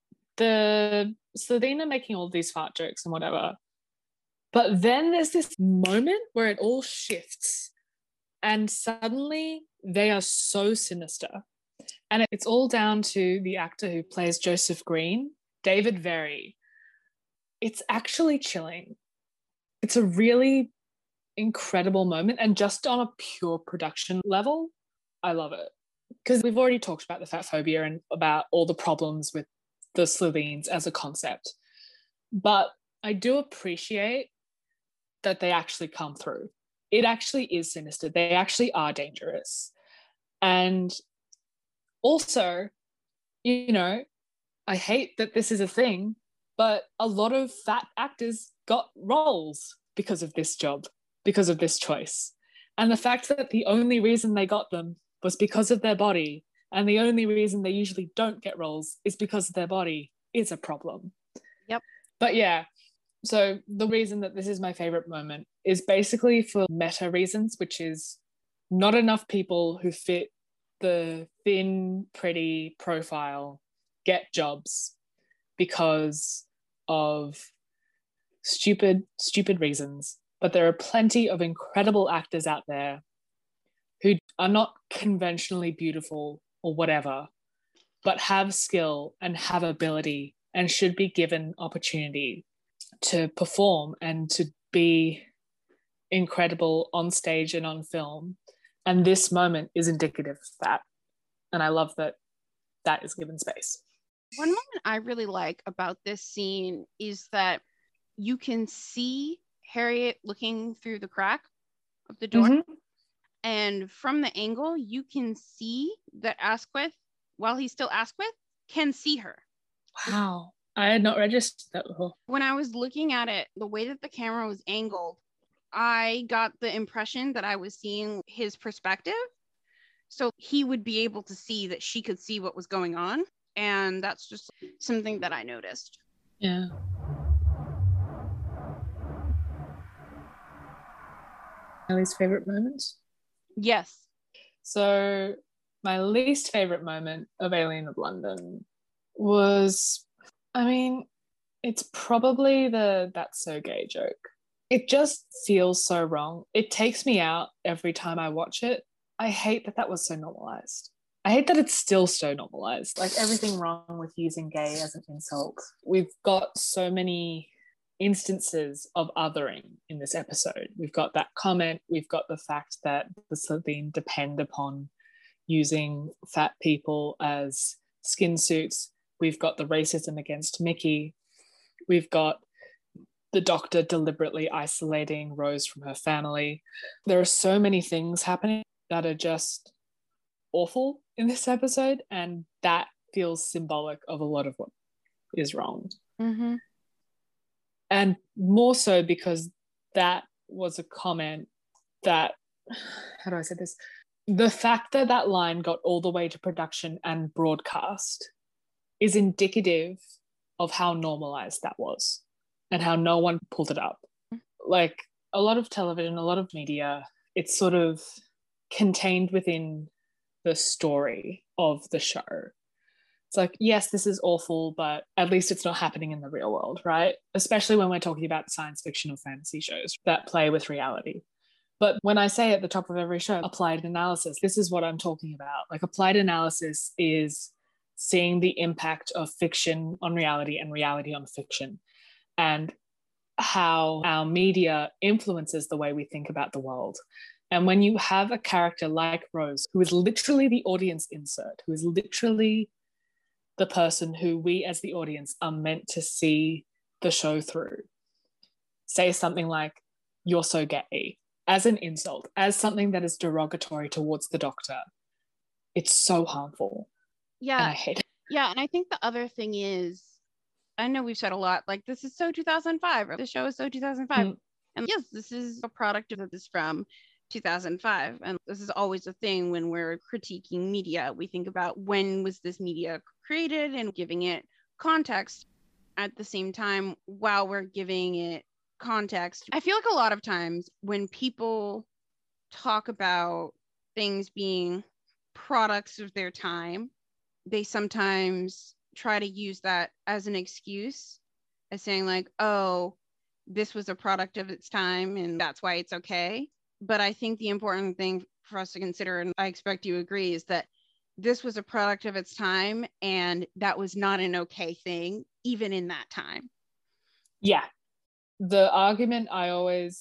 the Slitheen are making all these fart jokes and whatever. But then there's this moment where it all shifts and suddenly they are so sinister. And it's all down to the actor who plays Joseph Green, David Very. It's actually chilling. It's a really incredible moment, and just on a pure production level, I love it. Because we've already talked about the fat phobia and about all the problems with the Slitheens as a concept. But I do appreciate that they actually come through. It actually is sinister. They actually are dangerous. And also, you know, I hate that this is a thing, but a lot of fat actors got roles because of this job, because of this choice. And the fact that the only reason they got them was because of their body And the only reason they usually don't get roles is because their body is a problem. Yep. But yeah, so the reason that this is my favorite moment is basically for meta reasons, which is not enough people who fit the thin, pretty profile get jobs because of stupid reasons. But there are plenty of incredible actors out there who are not conventionally beautiful or whatever, but have skill and have ability and should be given opportunity to perform and to be incredible on stage and on film. And this moment is indicative of that. And I love that that is given space. One moment I really like about this scene is that you can see Harriet looking through the crack of the door. Mm-hmm. And from the angle, you can see that Asquith, while he's still Asquith, can see her. Wow. I had not registered that before. When I was looking at it, the way that the camera was angled, I got the impression that I was seeing his perspective. So he would be able to see that she could see what was going on. And that's just something that I noticed. Yeah. My least favorite moments? Yes. So my least favorite moment of Alien of London was, I mean, it's probably the "that's so gay" joke. It just feels so wrong. It takes me out every time I watch it. I hate that that was so normalized. I hate that it's still so normalized. Like everything wrong with using gay as an insult. We've got so many instances of othering in this episode. We've got that comment. We've got the fact that the Slitheen depend upon using fat people as skin suits. We've got the racism against Mickey. We've got the Doctor deliberately isolating Rose from her family. There are so many things happening that are just awful in this episode, and that feels symbolic of a lot of what is wrong. Mm-hmm. And more so because that was a comment that, how do I say this? The fact that that line got all the way to production and broadcast is indicative of how normalized that was and how no one pulled it up. Like a lot of television, a lot of media, it's sort of contained within the story of the show. It's like, yes, this is awful, but at least it's not happening in the real world, right? Especially when we're talking about science fiction or fantasy shows that play with reality. But when I say at the top of every show, applied analysis, this is what I'm talking about. Like applied analysis is seeing the impact of fiction on reality and reality on fiction, and how our media influences the way we think about the world. And when you have a character like Rose, who is literally the audience insert, who is literally the person who we as the audience are meant to see the show through, say something like, "You're so gay," as an insult, as something that is derogatory towards the Doctor, it's so harmful. Yeah. And I hate it. Yeah, and I think the other thing is, I know we've said a lot, like, this is so 2005, or the show is so 2005. And yes, this is a product that is from 2005. And this is always a thing when we're critiquing media. We think about when was this media created and giving it context. At the same time, while we're giving it context, I feel like a lot of times when people talk about things being products of their time, they sometimes try to use that as an excuse, as saying like, oh, this was a product of its time and that's why it's okay. But I think the important thing for us to consider, and I expect you agree, is that this was a product of its time and that was not an okay thing, even in that time. Yeah. The argument I always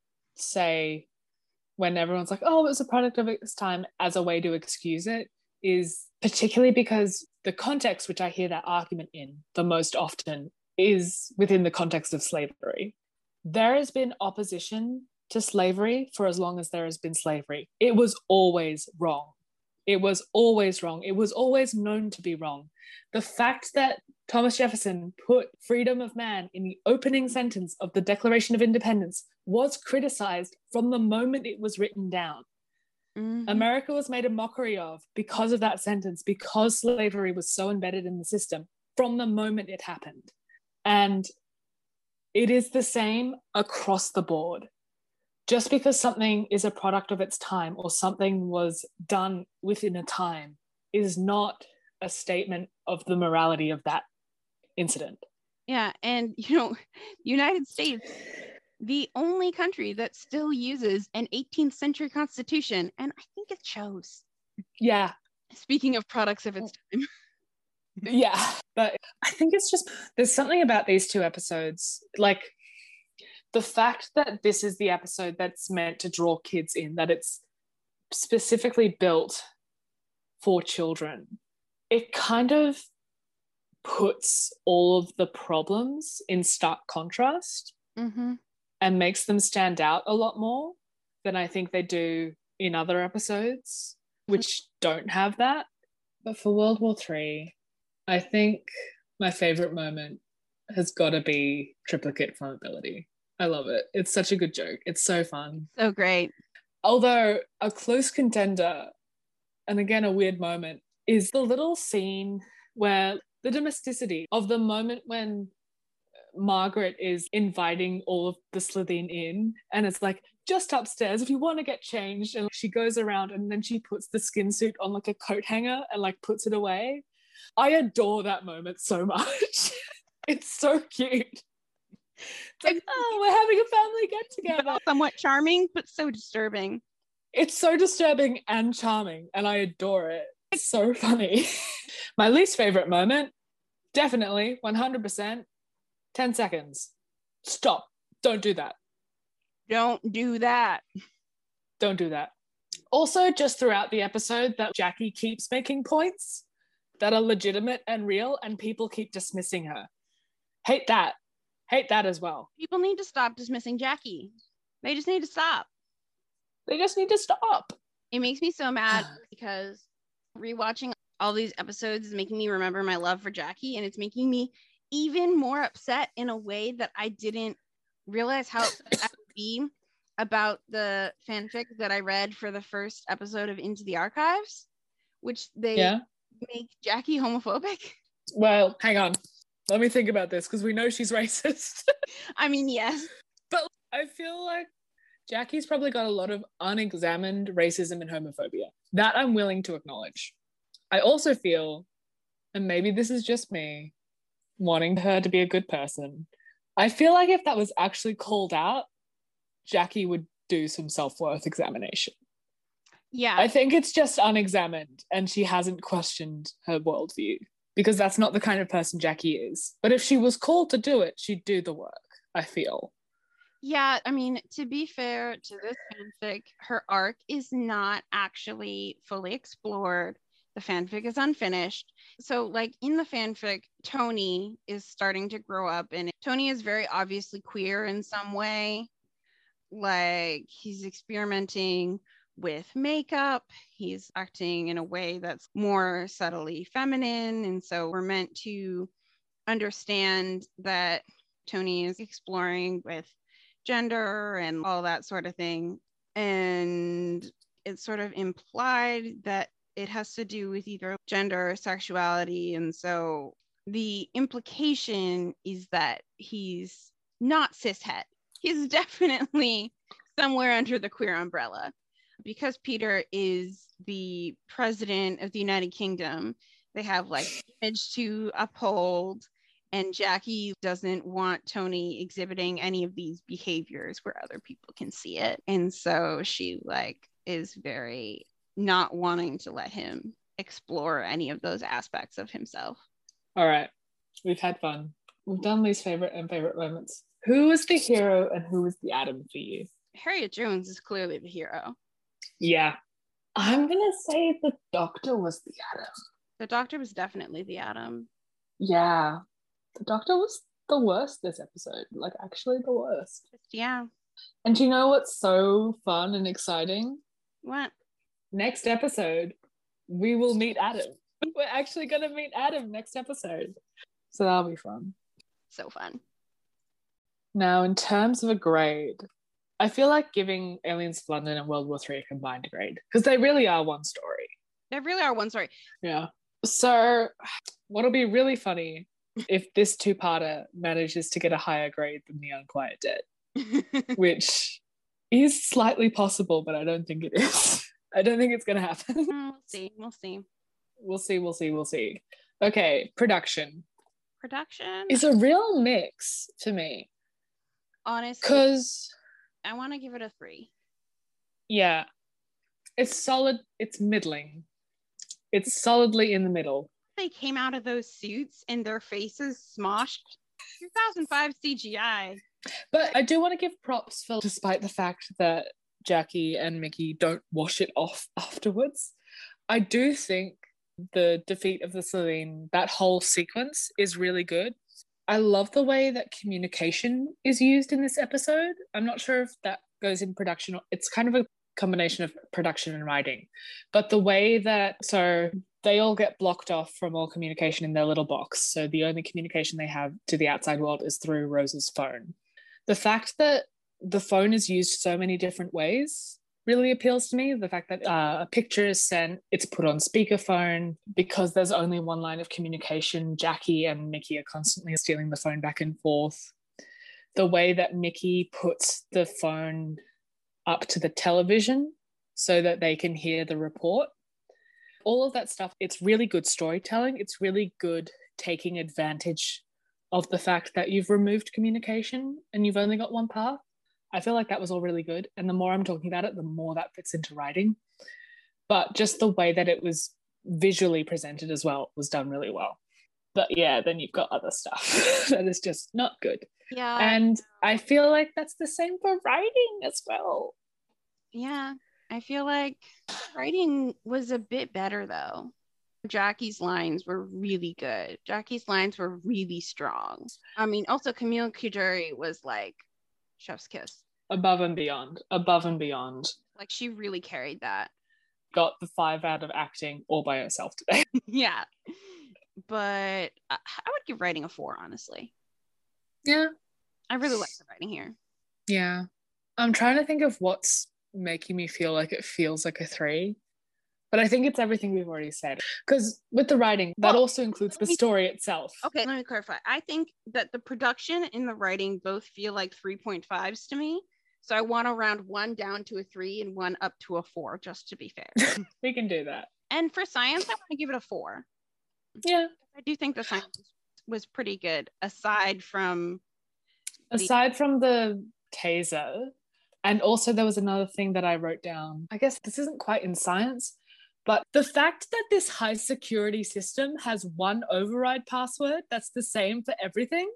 say when everyone's like, oh, it was a product of its time, as a way to excuse it, is particularly because the context which I hear that argument in the most often is within the context of slavery. There has been opposition to slavery for as long as there has been slavery. It was always wrong. It was always wrong. It was always known to be wrong. The fact that Thomas Jefferson put freedom of man in the opening sentence of the Declaration of Independence was criticized from the moment it was written down. Mm-hmm. America was made a mockery of because of that sentence, because slavery was so embedded in the system from the moment it happened. And it is the same across the board. Just because something is a product of its time or something was done within a time is not a statement of the morality of that incident. Yeah, and United States, the only country that still uses an 18th century constitution, and I think it shows. Yeah. Speaking of products of its time. Yeah, but I think it's just, there's something about these two episodes, like the fact that this is the episode that's meant to draw kids in, that it's specifically built for children, it kind of puts all of the problems in stark contrast and makes them stand out a lot more than I think they do in other episodes, which don't have that. But for World War III, I think my favorite moment has got to be triplicate flammability. I love it. It's such a good joke. It's so fun. So great. Although a close contender, and again a weird moment, is the little scene where the domesticity of the moment when Margaret is inviting all of the Slitheen in, and it's like, just upstairs if you want to get changed, and she goes around and then she puts the skin suit on like a coat hanger and like puts it away. I adore that moment so much. It's so cute. It's like, oh, we're having a family get together. Somewhat charming, but so disturbing. It's so disturbing and charming, and I adore it. It's so funny. My least favorite moment, definitely 100%, 10 seconds. Stop. Don't do that. Don't do that. Don't do that. Also, just throughout the episode, that Jackie keeps making points that are legitimate and real, and people keep dismissing her. Hate that. Hate that as well. People need to stop dismissing Jackie. They just need to stop. They just need to stop. It makes me so mad because rewatching all these episodes is making me remember my love for Jackie, and it's making me even more upset in a way that I didn't realize how upset I would be about the fanfic that I read for the first episode of Into the Archives, which they make Jackie homophobic. Well, hang on. Let me think about this, because we know she's racist. I mean, yes. But I feel like Jackie's probably got a lot of unexamined racism and homophobia. That I'm willing to acknowledge. I also feel, and maybe this is just me, wanting her to be a good person, I feel like if that was actually called out, Jackie would do some self-worth examination. Yeah. I think it's just unexamined, and she hasn't questioned her worldview, because that's not the kind of person Jackie is. But if she was called to do it, she'd do the work, I feel. Yeah, I mean, to be fair to this fanfic, her arc is not actually fully explored. The fanfic is unfinished. So, like, in the fanfic, Tony is starting to grow up, and Tony is very obviously queer in some way. Like, he's experimenting with makeup. He's acting in a way that's more subtly feminine. And so we're meant to understand that Tony is exploring with gender and all that sort of thing. And it's sort of implied that it has to do with either gender or sexuality. And so the implication is that he's not cishet. He's definitely somewhere under the queer umbrella. Because Peter is the president of the United Kingdom, they have like image to uphold, and Jackie doesn't want Tony exhibiting any of these behaviors where other people can see it. And so she like is very not wanting to let him explore any of those aspects of himself. All right. We've had fun. We've done least favorite and favorite moments. Who was the hero and who was the Adam for you? Harriet Jones is clearly the hero. Yeah. I'm going to say the Doctor was the Adam. The Doctor was definitely the Adam. Yeah. The Doctor was the worst this episode. Like, actually the worst. Yeah. And you know what's so fun and exciting? What? Next episode, we will meet Adam. We're actually going to meet Adam next episode. So that'll be fun. So fun. Now, in terms of a grade, I feel like giving Aliens of London and World War III a combined grade, because they really are one story. They really are one story. Yeah. So what'll be really funny if this two-parter manages to get a higher grade than The Unquiet Dead, which is slightly possible, but I don't think it is. I don't think it's going to happen. We'll see. Okay, production. Production is a real mix to me. Honestly. Because I want to give it a 3. Yeah. It's solid. It's middling. It's solidly in the middle. They came out of those suits and their faces smoshed. 2005 CGI. But I do want to give props for, despite the fact that Jackie and Mickey don't wash it off afterwards, I do think the defeat of the Slitheen, that whole sequence is really good. I love the way that communication is used in this episode. I'm not sure if that goes in production. It's kind of a combination of production and writing. But the way that, so they all get blocked off from all communication in their little box. So the only communication they have to the outside world is through Rose's phone. The fact that the phone is used so many different ways really appeals to me. The fact that a picture is sent, it's put on speakerphone, because there's only one line of communication. Jackie and Mickey are constantly stealing the phone back and forth. The way that Mickey puts the phone up to the television so that they can hear the report. All of that stuff, it's really good storytelling. It's really good taking advantage of the fact that you've removed communication and you've only got one path. I feel like that was all really good. And the more I'm talking about it, the more that fits into writing. But just the way that it was visually presented as well was done really well. But yeah, then you've got other stuff that is just not good. Yeah. And I feel like that's the same for writing as well. Yeah. I feel like writing was a bit better though. Jackie's lines were really good. Jackie's lines were really strong. I mean, also Camille Kujuri was like chef's kiss. Above and beyond. Like she really carried that. Got the 5 out of acting all by herself today. Yeah. But I would give writing a 4, honestly. Yeah. I really like the writing here. Yeah. I'm trying to think of what's making me feel like it feels like a 3. But I think it's everything we've already said. Because with the writing, that also includes the story itself. Okay, let me clarify. I think that the production and the writing both feel like 3.5s to me. So I want to round 1 down to a 3 and 1 up to a 4, just to be fair. We can do that. And for science, I want to give it a 4. Yeah. I do think the science was pretty good, aside from the taser. And also there was another thing that I wrote down. I guess this isn't quite in science, but the fact that this high security system has one override password that's the same for everything.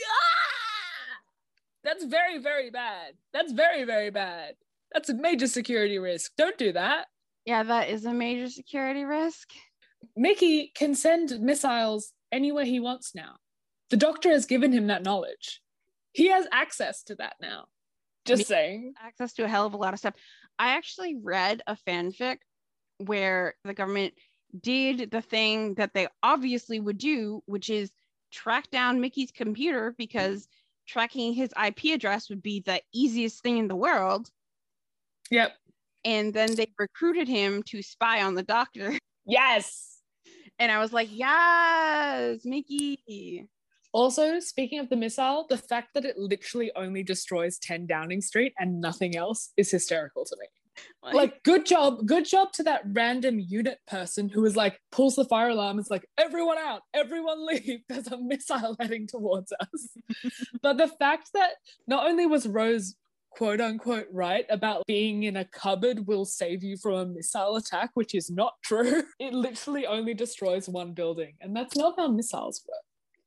Yeah! That's very, very bad. That's very, very bad. That's a major security risk. Don't do that. Yeah, that is a major security risk. Mickey can send missiles anywhere he wants now. The Doctor has given him that knowledge. He has access to that now. Just saying. Access to a hell of a lot of stuff. I actually read a fanfic where the government did the thing that they obviously would do, which is track down Mickey's computer, because tracking his IP address would be the easiest thing in the world. Yep. And then they recruited him to spy on the Doctor. Yes. And I was like, yes, Mickey. Also, speaking of the missile, the fact that it literally only destroys 10 Downing Street and nothing else is hysterical to me. Like, good job to that random unit person who is like, pulls the fire alarm. It's like, everyone out, everyone leave. There's a missile heading towards us. But the fact that not only was Rose quote unquote right about being in a cupboard will save you from a missile attack, which is not true. It literally only destroys one building. And that's not how missiles work.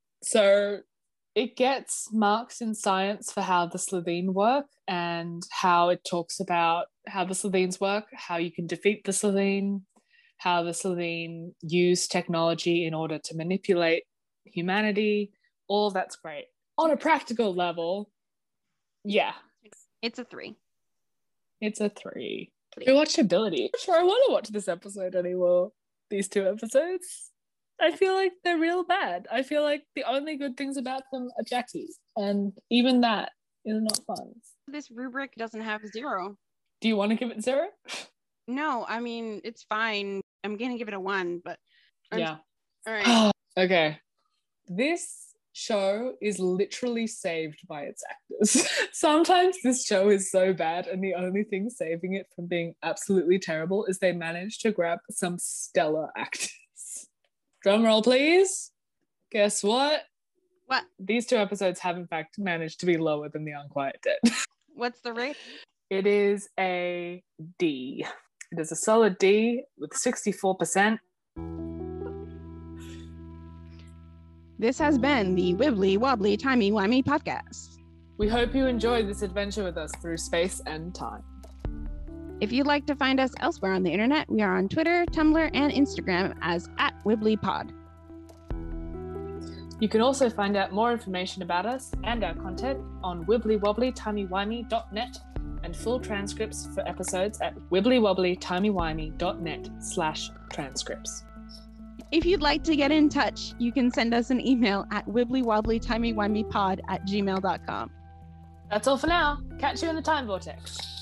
So it gets marks in science for how the Slitheen work and how it talks about how the Slitheen's work, how you can defeat the Slitheen, how the Slitheen use technology in order to manipulate humanity. All that's great. On a practical level, yeah. It's a 3. It's a 3. Rewatchability. I'm sure I want to watch this episode anymore. These 2 episodes. I feel like they're real bad. I feel like the only good things about them are Jackie. And even that is not fun. This rubric doesn't have 0. Do you want to give it 0? No, I mean, it's fine. I'm going to give it a 1, but... Yeah. All right. Okay. This show is literally saved by its actors. Sometimes this show is so bad and the only thing saving it from being absolutely terrible is they managed to grab some stellar actors. Drum roll, please. Guess what? What? These 2 episodes have in fact managed to be lower than The Unquiet Dead. What's the rate? It is a D. It is a solid D with 64%. This has been the Wibbly Wobbly Timey Wimey podcast. We hope you enjoyed this adventure with us through space and time. If you'd like to find us elsewhere on the internet, we are on Twitter, Tumblr, and Instagram as @WibblyPod. You can also find out more information about us and our content on wibblywobblytimey-wimey.net and full transcripts for episodes at wibblywobblytimey-wimey.net/transcripts. If you'd like to get in touch, you can send us an email at wibblywobblytimey-wimeypod@gmail.com. That's all for now. Catch you in the time vortex.